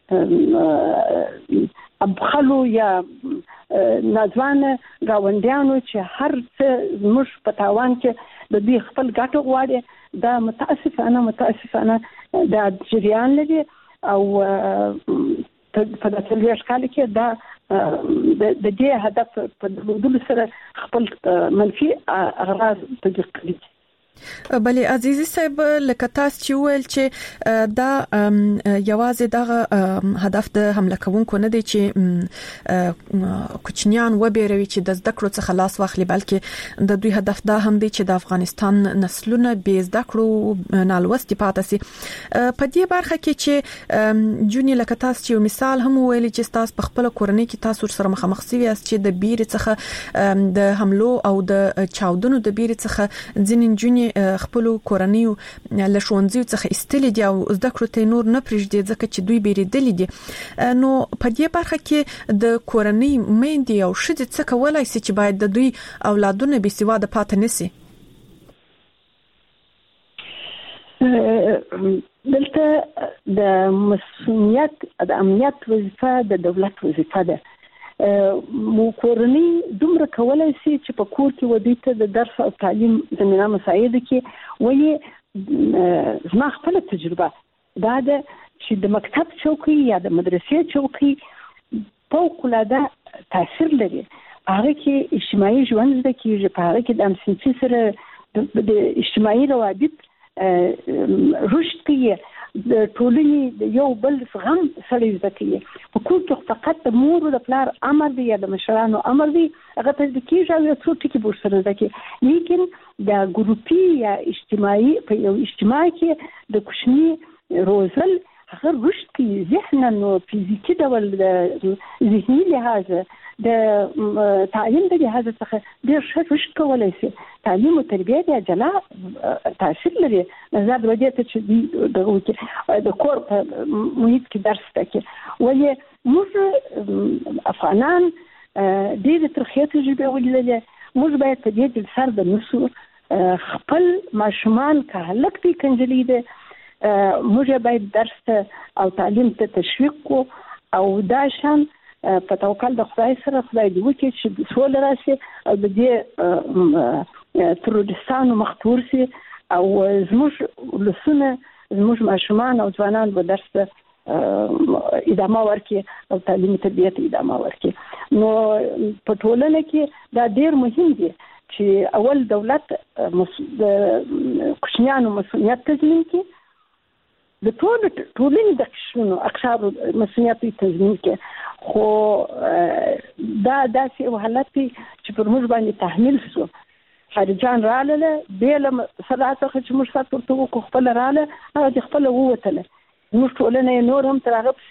د ابخلو یا ناځوانه گاونډیانو چې هر څه زموږ په تاوان کې د دې خپل ګټه غواړي دا متاسفانه متاسفانه دا جریان لري او په دغه څلويش کال کې دا د دې هدف په درلودلو سره خپل منفي اغراض تحقیق کوي. بله عزیزي صاحب لکه تاسو چې ویل چې دا یوازې دغه هدف د حمله کوونکو نه دی چې کوچنیان وبېروي چې د زده کړو څخه لاس واخلي، بلکې د دوی هدف دا هم دی چې د افغانستان نسلونه بې زده کړو نالوستي پاتې سي. په دې برخه کې چې جونی لکه تاسو چې مثال هم ویل چې تاسو په خپل کورنۍ کې تاسو سره مخامخ سوي یاست چې د بیرې څخه د حملو او د چاودنو د بیرې څخه ځینې جونی خپل کورنیو له ښوونځي څخه استلې دي او زده کړو ته نور نه پرېږدي ځکه چې دوی بیریدلې دي. نو په دې برخه کې د کورنۍ میندې او ښځې څه کولای شي چې باید د دوی اولادونه بې سواده پاتې نه سي؟ دلته د مسؤلیت د امنیت وظیفه د دولت وظیفه ده. مو کورنۍ دومره کولای شي چې په کور کې ودی ته د درس او تعلیم زمينه مساعده کې وایي. زما خپل تجربه دا ده چې د مکتب چوکۍ یا د مدرسې چوکۍ فوق العاده تاثیر لري. هغه کې اجتماعي ژوند زده کیږي، په هغه کې د همصنفي سره د اجتماعي روابط رشد کوي، د ټولنې د یو بل غم سره زده کوي. په کور کې فقط د مور او د پلار امر دی یا د مشرانو امر دی هغه ته د کیږي او څو ټکي بور سره زده کوي. لیکن د ګروپي یا اجتماعي په یو اجتماع کې د کوچني روزل هغه رشد کوي، ذهنا او فزیکی ډول د ذهني لحاظ د تعلیم د لحاظ څخه ډېر ښه رشد کولای شي. تعلیم او تربیه د جلا تاثیر لري. زاد ودی ته چې د کور په محیط کې درس تکي ولې موږ افغانان ډېر ترخیه تجربه ولیدلې. موږ باید په دې کې سر د نسو خپل ماشومان که هلک دي کنجلی دي موږ باید درس او تعلیم ته تشویق کو او دا شان په توکل د خدای سره خدای دې وکړي چې سول راشي او د دې ترورستانو مختور سي او زموږ لسونه زموږ ماشومان او ځوانان به درس ادامه ورکړي او تعلیم تربیت ادامه ورکړي. نو په ټولنه کې دا ډېر مهم دی چې اول دولت د کوچنیانو مسؤلیت تضمین کړي، د ټول ټولنې د قشرونو اقشار مسؤلیت تضمین کړي. خو دا داسې یو حالت دی چې پر موږ باندې تحمیل شو. خارجان رااله بیل سره څخه چې موږ سات ورته وکړو خپل رااله هغه د خپل ووتله. موږ ټولنه نور هم تر هغه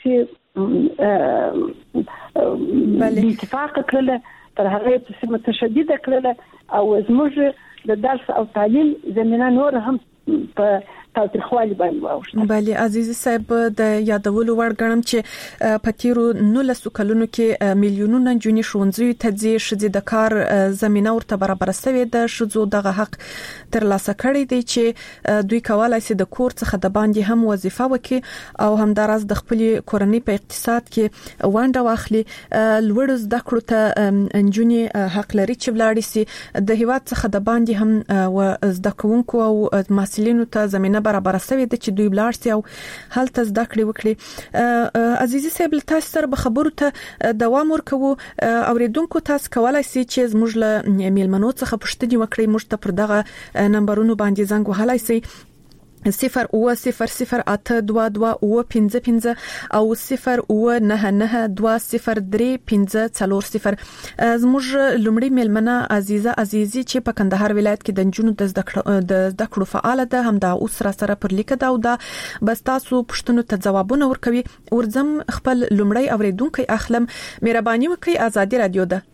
پسې اتفاق کړل، تر هغه پسې متشدده کړل او زموږ د درس او تعلیم زمينه نور هم په تاوتریخوالي باندې واوښته. بله عزیز صاحب د یادولو وړ ګڼم چې په تیرو نولسو کلونو کې میلیونونه جونې ښوونځیو ته ځي، ښځې د کار زمينه ورته برابر شوې ده، ښځو دغه حق ترلاسه کړی دی چې دوی کولای شي د کور څخه د باندې هم وظیفه وکړي او همداراز د خپل کورنۍ په اقتصاد کې ونډه واخلي. لوړ زده کړو ته انجونې حق لري چې ولاړ شي، د هیواد څخه د باندې هم و زده کوونکو او محصلینو ته زمينه برابر شوی د چې دوی بلار سي او هلته زده کړې وکړي. عزیزي صاحب تاسو سره به خبرو ته دوام ورکوو. اوریدونکو تاسو کولای شئ چې زموږ له میلمنو څخه پوښتنه وکړئ، موږ ته پر دغه نمبرونو باندې زنګ وهلای شئ صفر او صفر صفر اته دوا دوا او پنځه پنځه او صفر او نه نه دوا صفر درې پنځه څلور صفر. زموږ لومړی میلمنه عزیزه عزیزي چې په کندهار ولایت کې د جنونو د زده کړو فعال ده، هم دا اوس را سره پر لیک دا او دا بس تاسو پښتنو ته جوابونه ورکوي. ورزم خپل لومړی اوریدونکو اخلم. مهرباني وکړئ، آزادي رادیو ده.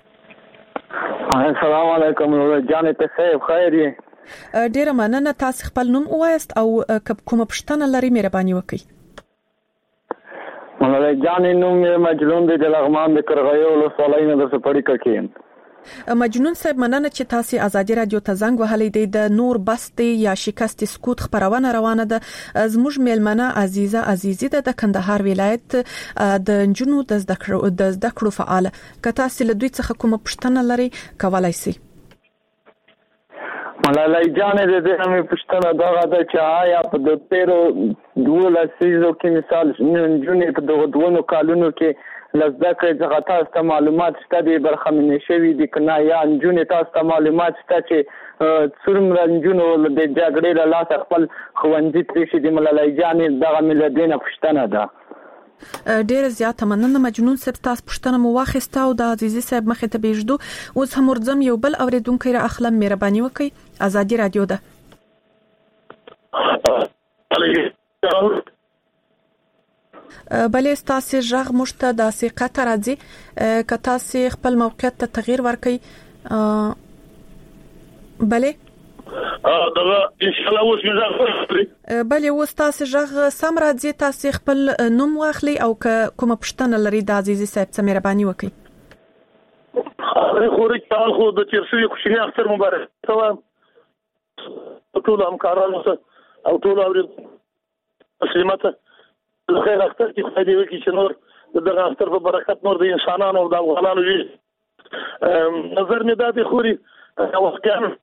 السلام علیکم جان ته خیر خیر. ډیره مننه، تاسو خپل نوم وایست او کومه پښتنه لري مهرباني وکړئ. مولوی جان نوم یې مجنون دی د لغمان د کرغیو له سوالینه د سپړی ککین. مجنون صاحب مننه چې تاسو آزادي رادیو ته زنګ وهلی دی. د نور بست یا شکست سکوت خبرونه روانه ده. زموږ میلمنه عزیزه عزیزي ده د کندهار ولایت د جنونو د زده کړو د زده کړو فعال. که تاسو له دوی څخه کومه پښتنه لري کولای شئ. ملالای جان دې دې مې پښتنه دا ده چې آیا په د تیرو دوه لسیزو کې مثال جنونې په دغه دوه کالونو کې لزده کې څنګه تاسو ته معلومات شته دي برخمنې شوی دي کنه یا جنونې تاسو ته معلومات شته چې څومره جنونو د جګړې له لاسه خپل خوندې ترې دي. ملالای جان دغه ملدینه پښتنه ده. ډیر زیات مننه مجنون صاحب، تاسو پښتنه مو واخیسته او د عزیزي صاحب مخه ته بيجدو. اوس هم ورځم یو بل اوریدونکو را اخلم. مهرباني وکړئ، آزادي رادیو ده. بلې تاسو ژغ مشته د ثقه راځي، که تاسو خپل موقعیت ته تغییر ورکړئ. بلې دغه ان شاء الله اوس مزه خوري. بلې اوس تاسو ژغ سم راځي، تاسو خپل نوم واخلي او کومه پښتنه لري د عزیزي صاحب څخه مهرباني وکړئ. خوري تعال خو د تیرسوي کوشنی اختر مبارک ته ټول همکارانو ته او ټول اورید مسلمانته خیر اختر کې خدای دې وکړي چې نور دغه اختر په برکت نور د انسانانو او د افغانانو وي. نظر مې دا دی خوري واقعا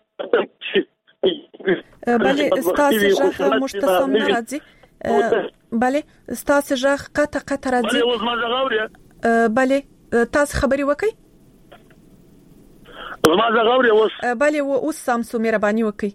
بله ستاسو ژغ مشتصم نه راځي. بله ستاسو ژغ قطع قطع راځي. بله تاسو خبري وکړئ. زما ژغ اوري اوس. بله اوس سم سو مهرباني وکړئ.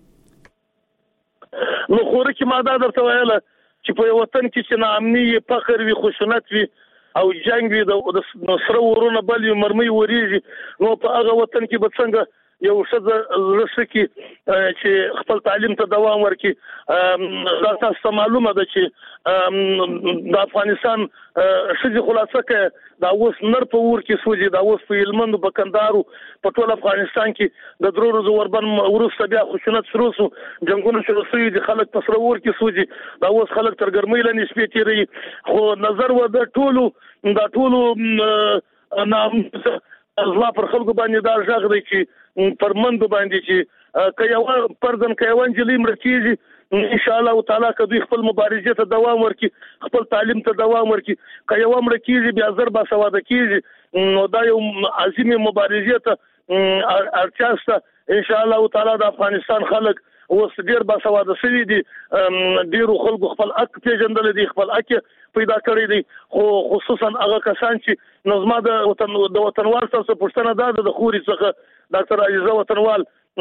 نو خوري کې ما دا درته ویله چې په وطن کې چې ناامني فخر وي خشونت وي او جنگ وي د سره ورونه بل مرمي وريږي، نو په هغه وطن کې به څنګه یو څه لسکی چې خپل تعلیم ته دوام ورکړي. دا تاسو معلومه ده چې د افغانستان شذ خلاصه کې دا اوس نر په ور کې سوځي، دا اوس په هلمند په کندهار په ټول افغانستان کې د درو ورځو وربن ورسته بیا خشونت شروع شو، جنگونه شروع شوي دي، خلک په سره ور کې سوځي، دا اوس خلک تر ګرمۍ لاندې شپې تیري. خو نظر و د ټولو دا ټولو نام الله پر خلکو باندې دا ژغ دی چې پر مندو باندې چې کيو پردن کيوان جلی مرکیږي ان شاء الله تعالی کدی خپل مبارزه ته دوام ورکړي، خپل تعلیم ته دوام ورکړي، کيو مرکیږي بیا زر با سواده کیږي، نو دا یو عظیمه مبارزه ته ارچاسته ان شاء الله تعالی د افغانستان خلک اوس ډیر با سواده شوي دي، ډیرو خلکو خپل حق پیژندل دي، خپل حق پیدا کړی دي. خو خصوصا هغه کسان چې نظم د وطن د وطنوال څخه پښتنه ده د خوري څخه ډاکټر عزیزه وطنوال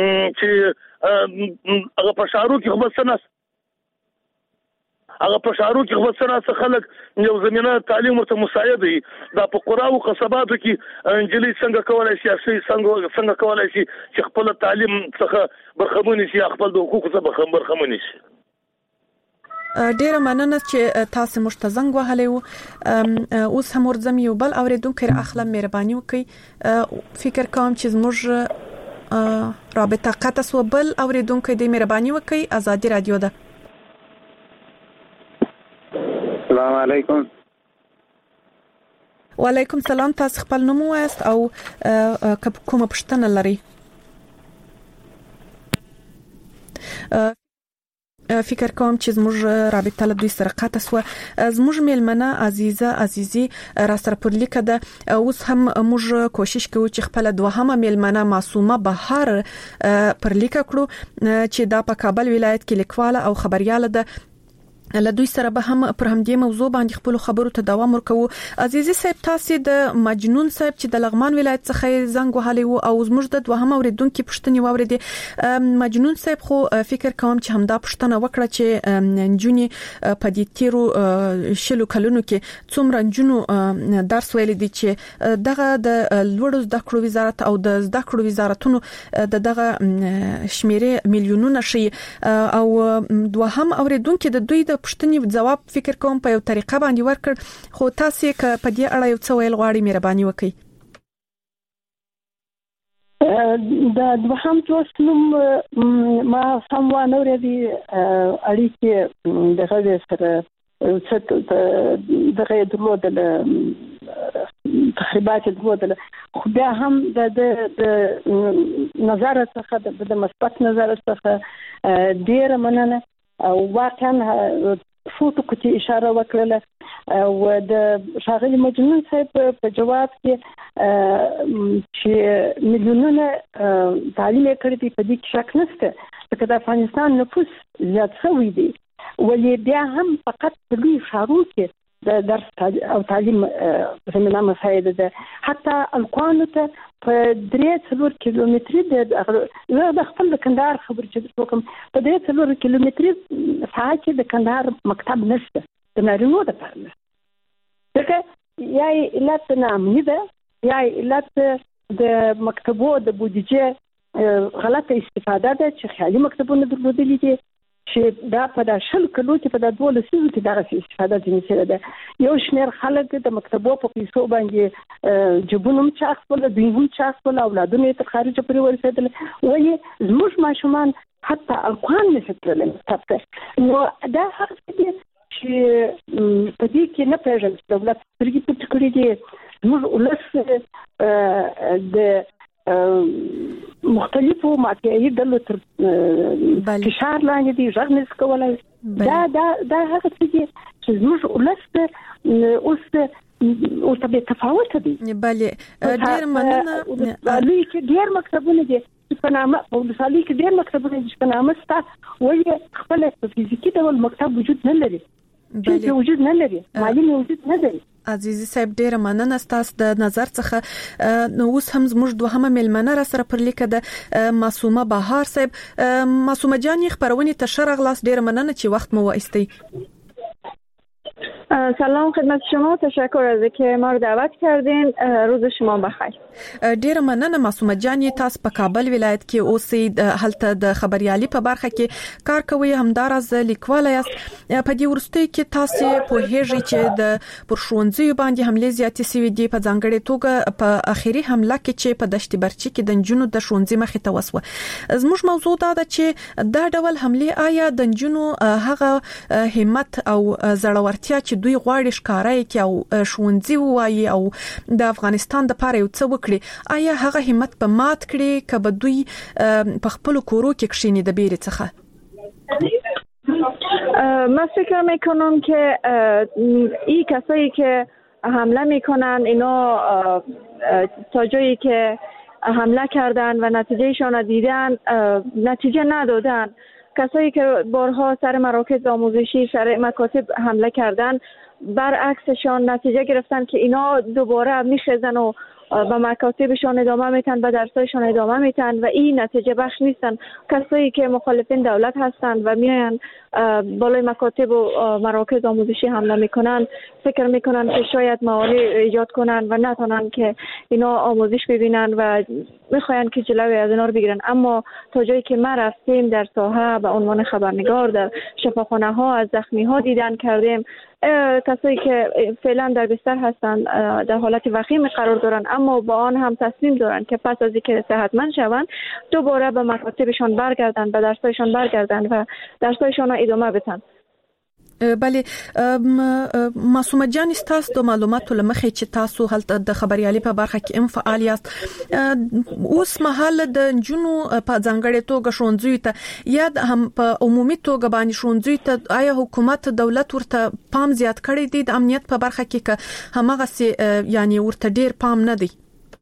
چې هغه په شارو کې خبر سناس هغه په شارو کې خبر سناس خلک یو زمينه تعلیم ورته مساعد دي. دا په قرا او قصباتو کې انجلي څنګه کولای شي څنګه څنګه کولای شي چې خپل تعلیم څخه برخمنې شي، خپل د حقوقو څخه برخمنې شي. ډیره مننه چې تاسو مشتزنګ وهلی وو. اوس هم ورځم یو بل اوریدونکو اخلم. مهرباني وکړئ، فکر کوم چې زموږ رابطه قطع سو. بل اوریدونکو دې مهرباني وکړئ، آزادي رادیو ده. السلام علیکم. وعلیکم سلام. تاسو خپل نوم وایست او کومه پوښتنه لرئ؟ فکر کوم چې زموږ رابطه له دوی سره قطع سو. زموږ میلمنه عزیزه عزیزي را سره پر لیکه ده. اوس هم موږ کوشش کوو چې خپل دوهمه میلمنه معصومه بهار پر لیکه کړو چې دا په کابل ولایت کې لیکواله او خبرياله ده. له دوی سره به هم پر همدې موضوع باندې خپل خبرو ته دوام ورکوو. عزیزي صاحب، تاسو د مجنون صاحب چې د لغمان ولایت څخه زنګ وهلی وو او زموږ د دوهم اوریدونکو پوښتنې واوریدې. مجنون صاحب خو فکر کوم چې همدا پوښتنه وکړه چې نجونی په دې تیرو شلو کلونو کې څومره نجونو درس ویل دي چې دغه د لوړو زده کړو وزارت او د زده کړو وزارتونو د دغه شمیرې میلیونونه شي او دوهم اوریدونکو د دوی د پښتني جواب فکر کوم په یو طریقه باندې ورکړ. خو تاسو که په دې اړه یو څه ویل غواړئ مهرباني وکړئ. د دوهم دوستنوم ما سم وانه ورې اړیکې د غږ سره څه دغه درلودل تخریبات درلودل، خو بیا هم د نظر څخه د مثبت نظر څخه ډیر مننه او واقعا فوټو کې اشاره وکړه او د شاغلي مجنون صاحب په جواب کې چې میلیونونه تعلیم کړي دي په دې کې شک نشته، ځکه د افغانستان نفوس زیات شوی دی ولې بیا هم فقط په لوی ښارونو کې د درس او تعلیم زمينه مساعده ده. حتی القانون ته په درې څلور کیلومتري د د خپل د کندهار خبر چې کوم په درې څلور کیلومتري ساحه کې د کندهار مکتب نشته د نارینو د پرله. ځکه یا علت نامني ده یا علت د مکتبو د بودیجه غلطه استفاده ده چې خیالي مکتبونه درلودلي دي چې دا په د شل کلو کې په د دوه لسیزو کې دغه استفاده ځنیسره ده. یو شمېر خلک د مکتبو په پیسو باندې جبونم چاخول دوی هم چاخول اولادونه تر خارج پرې ورسېدل وایي زموږ ماشومان حتی القرآن نشتل مکتب ته. نو دا هغه دي چې په دې کې نه پېژني دولت سترګې پټ کړې دي. زموږ ولس د مختلفو مافیایي ډلو تر فشار لاندې دي ژغ نس کولای. دا دا دا هغه څه دي چې زموږ ولس اوس او ته به تفاوت دي. بله ډیر مننه. لوی کې ډیر مکتبونه دي په نامه او د سالي کې ډیر مکتبونه دي په نامه ستا وایي خپل فزیکی ډول مکتب وجود نه لري. بله وجود نه لري، مالی وجود نه لري. عزیزي صاحب ډیر مننه ستاسو د نظر څخه. نو اوس هم زموږ دوهمه میلمنه را سره پر لیکه د معصومه بهار صاحب. معصومه جان خبرونه ته شرغلاس ډیر مننه چې وخت مو وایستی. سلام خدمت شما، تشکر از اینکه ما رو دعوت کردین. روز شما بخیر. ډیر مننه معصومه جان. تاسو په کابل ولایت کې اوسئ، هلته د خبريالي په برخه کې کار کوي، همدارز لیکوال یاست. په دې ورستۍ کې تاسو په هیڅ چې د پرشونځي باندې حمله زیاتې سوي دي، په ځانګړي توګه په اخیری حمله کې چې په دشت برچي کې د جنونو د شونځي مخې ته وسوه. زموږ موضوع دا ده چې دا ډول حمله آیا د جنونو هغه همت او زړورتیا چې دوی غواړي ښکارای کی او شونځي وایي او د افغانستان د پاره یو څه وکړي، آیا هغه همت په مات کړي که به دوی په خپل کورو کې کښینی د بیرې څخه؟ من فکر میکنم که این کسایی که حمله میکنن اینا تا جایی که حمله کردن و نتیجهشان را دیدن نتیجه ندادن. کسایی که بارها سر مراکز آموزشی سر مکاتب حمله کردن برعکسشان نتیجه گرفتن که اینا دوباره میخزن و به مکاتبشان ادامه میتن، به درسایشان ادامه میتن و این نتیجه بخش نیستن. کسایی که مخالفین دولت هستند و میاین بالای مکاتب و مراکز آموزشی حمله میکنن فکر میکنن که شاید موانع ایجاد کنن و نتونن که اینا آموزش ببینن و میخواین که جلوی از اینا رو بگیرن. اما تا جایی که ما رفتیم در ساحه به عنوان خبرنگار در شفاخانه ها از زخمی ها دیدن کردیم، کسایی که فعلا در بستر هستند در حالت وخیم قرار دارن اما با آن هم تصمیم دارن که پس از اینکه صحتمند شوند دوباره به مکاتبشان برگردن، به درسایشان برگردن و درسایشان را ادامه بدن. بله معصومه جان تاسو د معلوماتو لمخې چې تاسو هلته د خبريالي په برخه کې ام فعال یاست اوس مهال د جنونو په ځانګړې توګه شونځوي ته یا هم په عمومي توګه باندې شونځوي ته آیا حکومت دولت ورته پام زیات کړی دی د امنیت په برخه کې که همغه سي یعنی ورته ډیر پام نه دی؟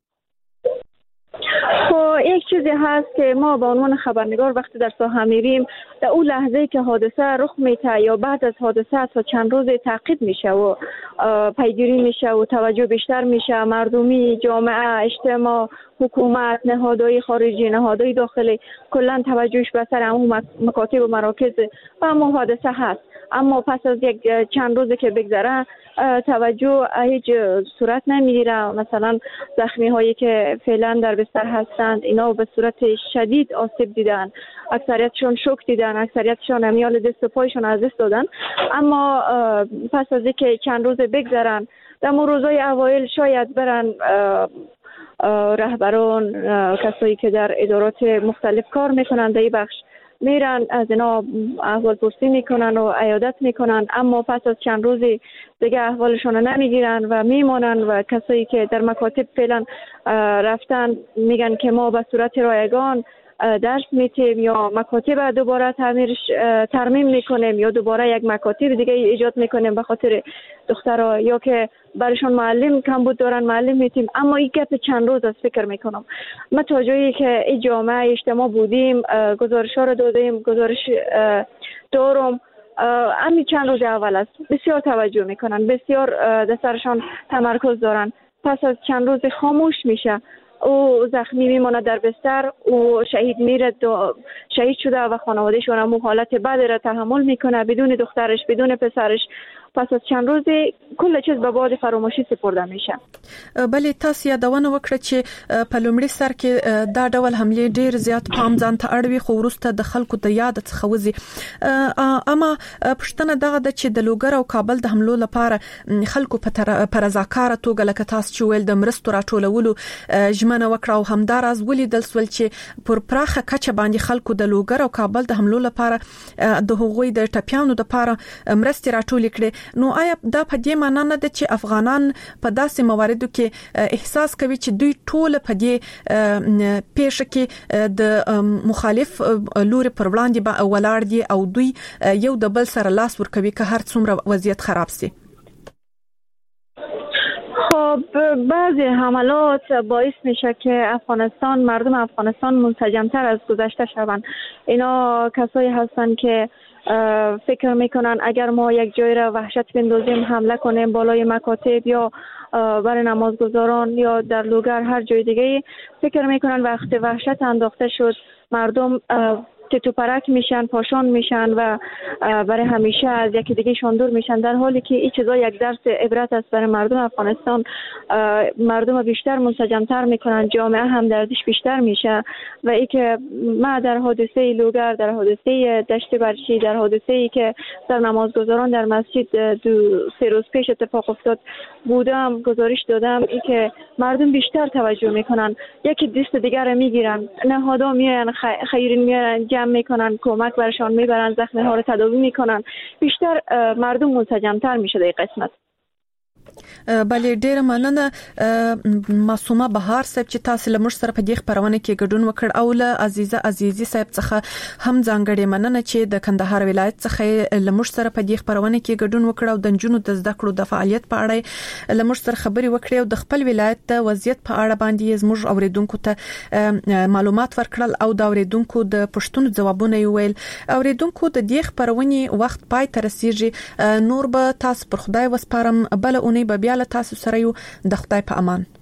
خب یک چیزی هست که ما به عنوان خبرنگار وقتی در ساحه میریم در اون لحظه که حادثه رخ میده یا بعد از حادثه تا چند روز تعقیب میشه و پیگیری میشه و توجه بیشتر میشه، مردمی، جامعه، اجتماع، حکومت، نهادهای خارجی، نهادهای داخلی کلا توجهش به سر همون مکاتب و مراکز و همون حادثه هست. اما پس از یک چند روزی که بگذره توجه هیچ صورت نمیگیره. مثلا زخمی هایی که فعلا در بستر هستند اینا به صورت شدید آسیب دیدن، اکثریتشون شوک دیدن، اکثریتشون امیال دست و پایشون از دست دادن. اما پس از اینکه چند روز بگذرن در روزهای اوایل شاید برن رهبران، کسایی که در ادارات مختلف کار میکنن در این بخش میرن از اینا احوال پرسی میکنن و عیادت میکنن، اما پس از چند روزی دیگه احوالشون نمیگیرن و میمونن و کسایی که در مکاتب فعلا رفتن میگن که ما به صورت رایگان درس میتیم یا مکاتب دوباره تعمیرش ترمیم میکنیم یا دوباره یک مکاتب دیگه ایجاد میکنیم به خاطر دخترها، یا که برشون معلم کمبود دارن معلم میتیم. اما این گپ چند روز از فکر میکنم ما تا جایی که این جامعه اجتماع بودیم گزارش ها رو دادیم، گزارش دارم همین چند روز اول است بسیار توجه میکنن، بسیار دسترشان تمرکز دارن. پس از چند روز خاموش میشه، او زخمی میمونه در بستر، او شهید میره، شهید شده و خانواده‌شون هم حالت بد را تحمل میکنه بدون دخترش بدون پسرش. پس از چند روزی کل چیز به باد فراموشی سپرده میشه. بله تاسو یادونه وکړه چې په لومړي سر کې دا ډول حمله ډیر زیات پام ځان ته اړوي، خو وروسته د خلکو د یاد څخه وځي. اما پښتنه دغه د چې د لوګر او کابل د حملو لپاره خلکو په رضاکاره توګه لکه تاسو چې ویل د مرستو راټولولو ژمنه وکړه او همداراز ولیدل سول چې پر پراخه کچه باندې خلکو د لوګر او کابل د حملو لپاره د هغوی د ټپیانو لپاره مرستې راټولې کړې. نو آیا دا په دې معنی نه ده چې افغانان په داسې مواردو کې احساس کوي چې دوی ټول په دې پیښه کې د مخالف لوري پر وړاندې ولاړ دي او دوی یو د بل سره لاس ورکوي که هر څومره وضعیت خراب سي؟ خب بعضی حملات باعث میشه که افغانستان، مردم افغانستان منسجمتر از گذشته شوند. اینا کسایی هستند که فکر میکنن اگر ما یک جای را وحشت بندازیم، حمله کنیم بالای مکاتب یا برای نمازگزاران یا در لوگر هر جای دیگه، فکر میکنن وقتی وحشت انداخته شد مردم تیتو پرک میشن، پاشان میشن و برای همیشه از یکی دیگه شون دور میشن، در حالی که این چیزا یک درس عبرت است برای مردم افغانستان. مردم بیشتر منسجمتر میکنن، جامعه هم دردش بیشتر میشه. و ای که ما در حادثه لوگر، در حادثه دشت برچی، در حادثه ای که در نمازگزاران در مسجد دو سه روز پیش اتفاق افتاد بودم، گزارش دادم ای که مردم بیشتر توجه میکنن، یکی دست دیگر رو میگیرن، نهادها میان، خیرین میان جمع میکنن، کمک برشان میبرن، زخمی ها رو تداوی میکنن، بیشتر مردم منسجمتر میشه در این قسمت. بله ډیره مننه معصومه بهار صاحب چې تاسو له موږ سره په دې خبرونه کې ګډون وکړ، او له عزیزه عزیزي صاحب څخه هم ځانګړې مننه چې د کندهار ولایت څخه له موږ سره په دې خبرونه کې ګډون وکړ او د جنونو د زده کړو د فعالیت په اړه له موږ سره خبري وکړې او د خپل ولایت د وضعیت په اړه باندې زموږ اوریدونکو ته معلومات ورکړل او د اوریدونکو د پښتون ځوابونه ویل. اوریدونکو د دې خبرونه وخت پای ته رسیږي، نور به تاسو پر خدای وسپارم، بل اونۍ به بیا له تاسو سره یو. د خدای په امان.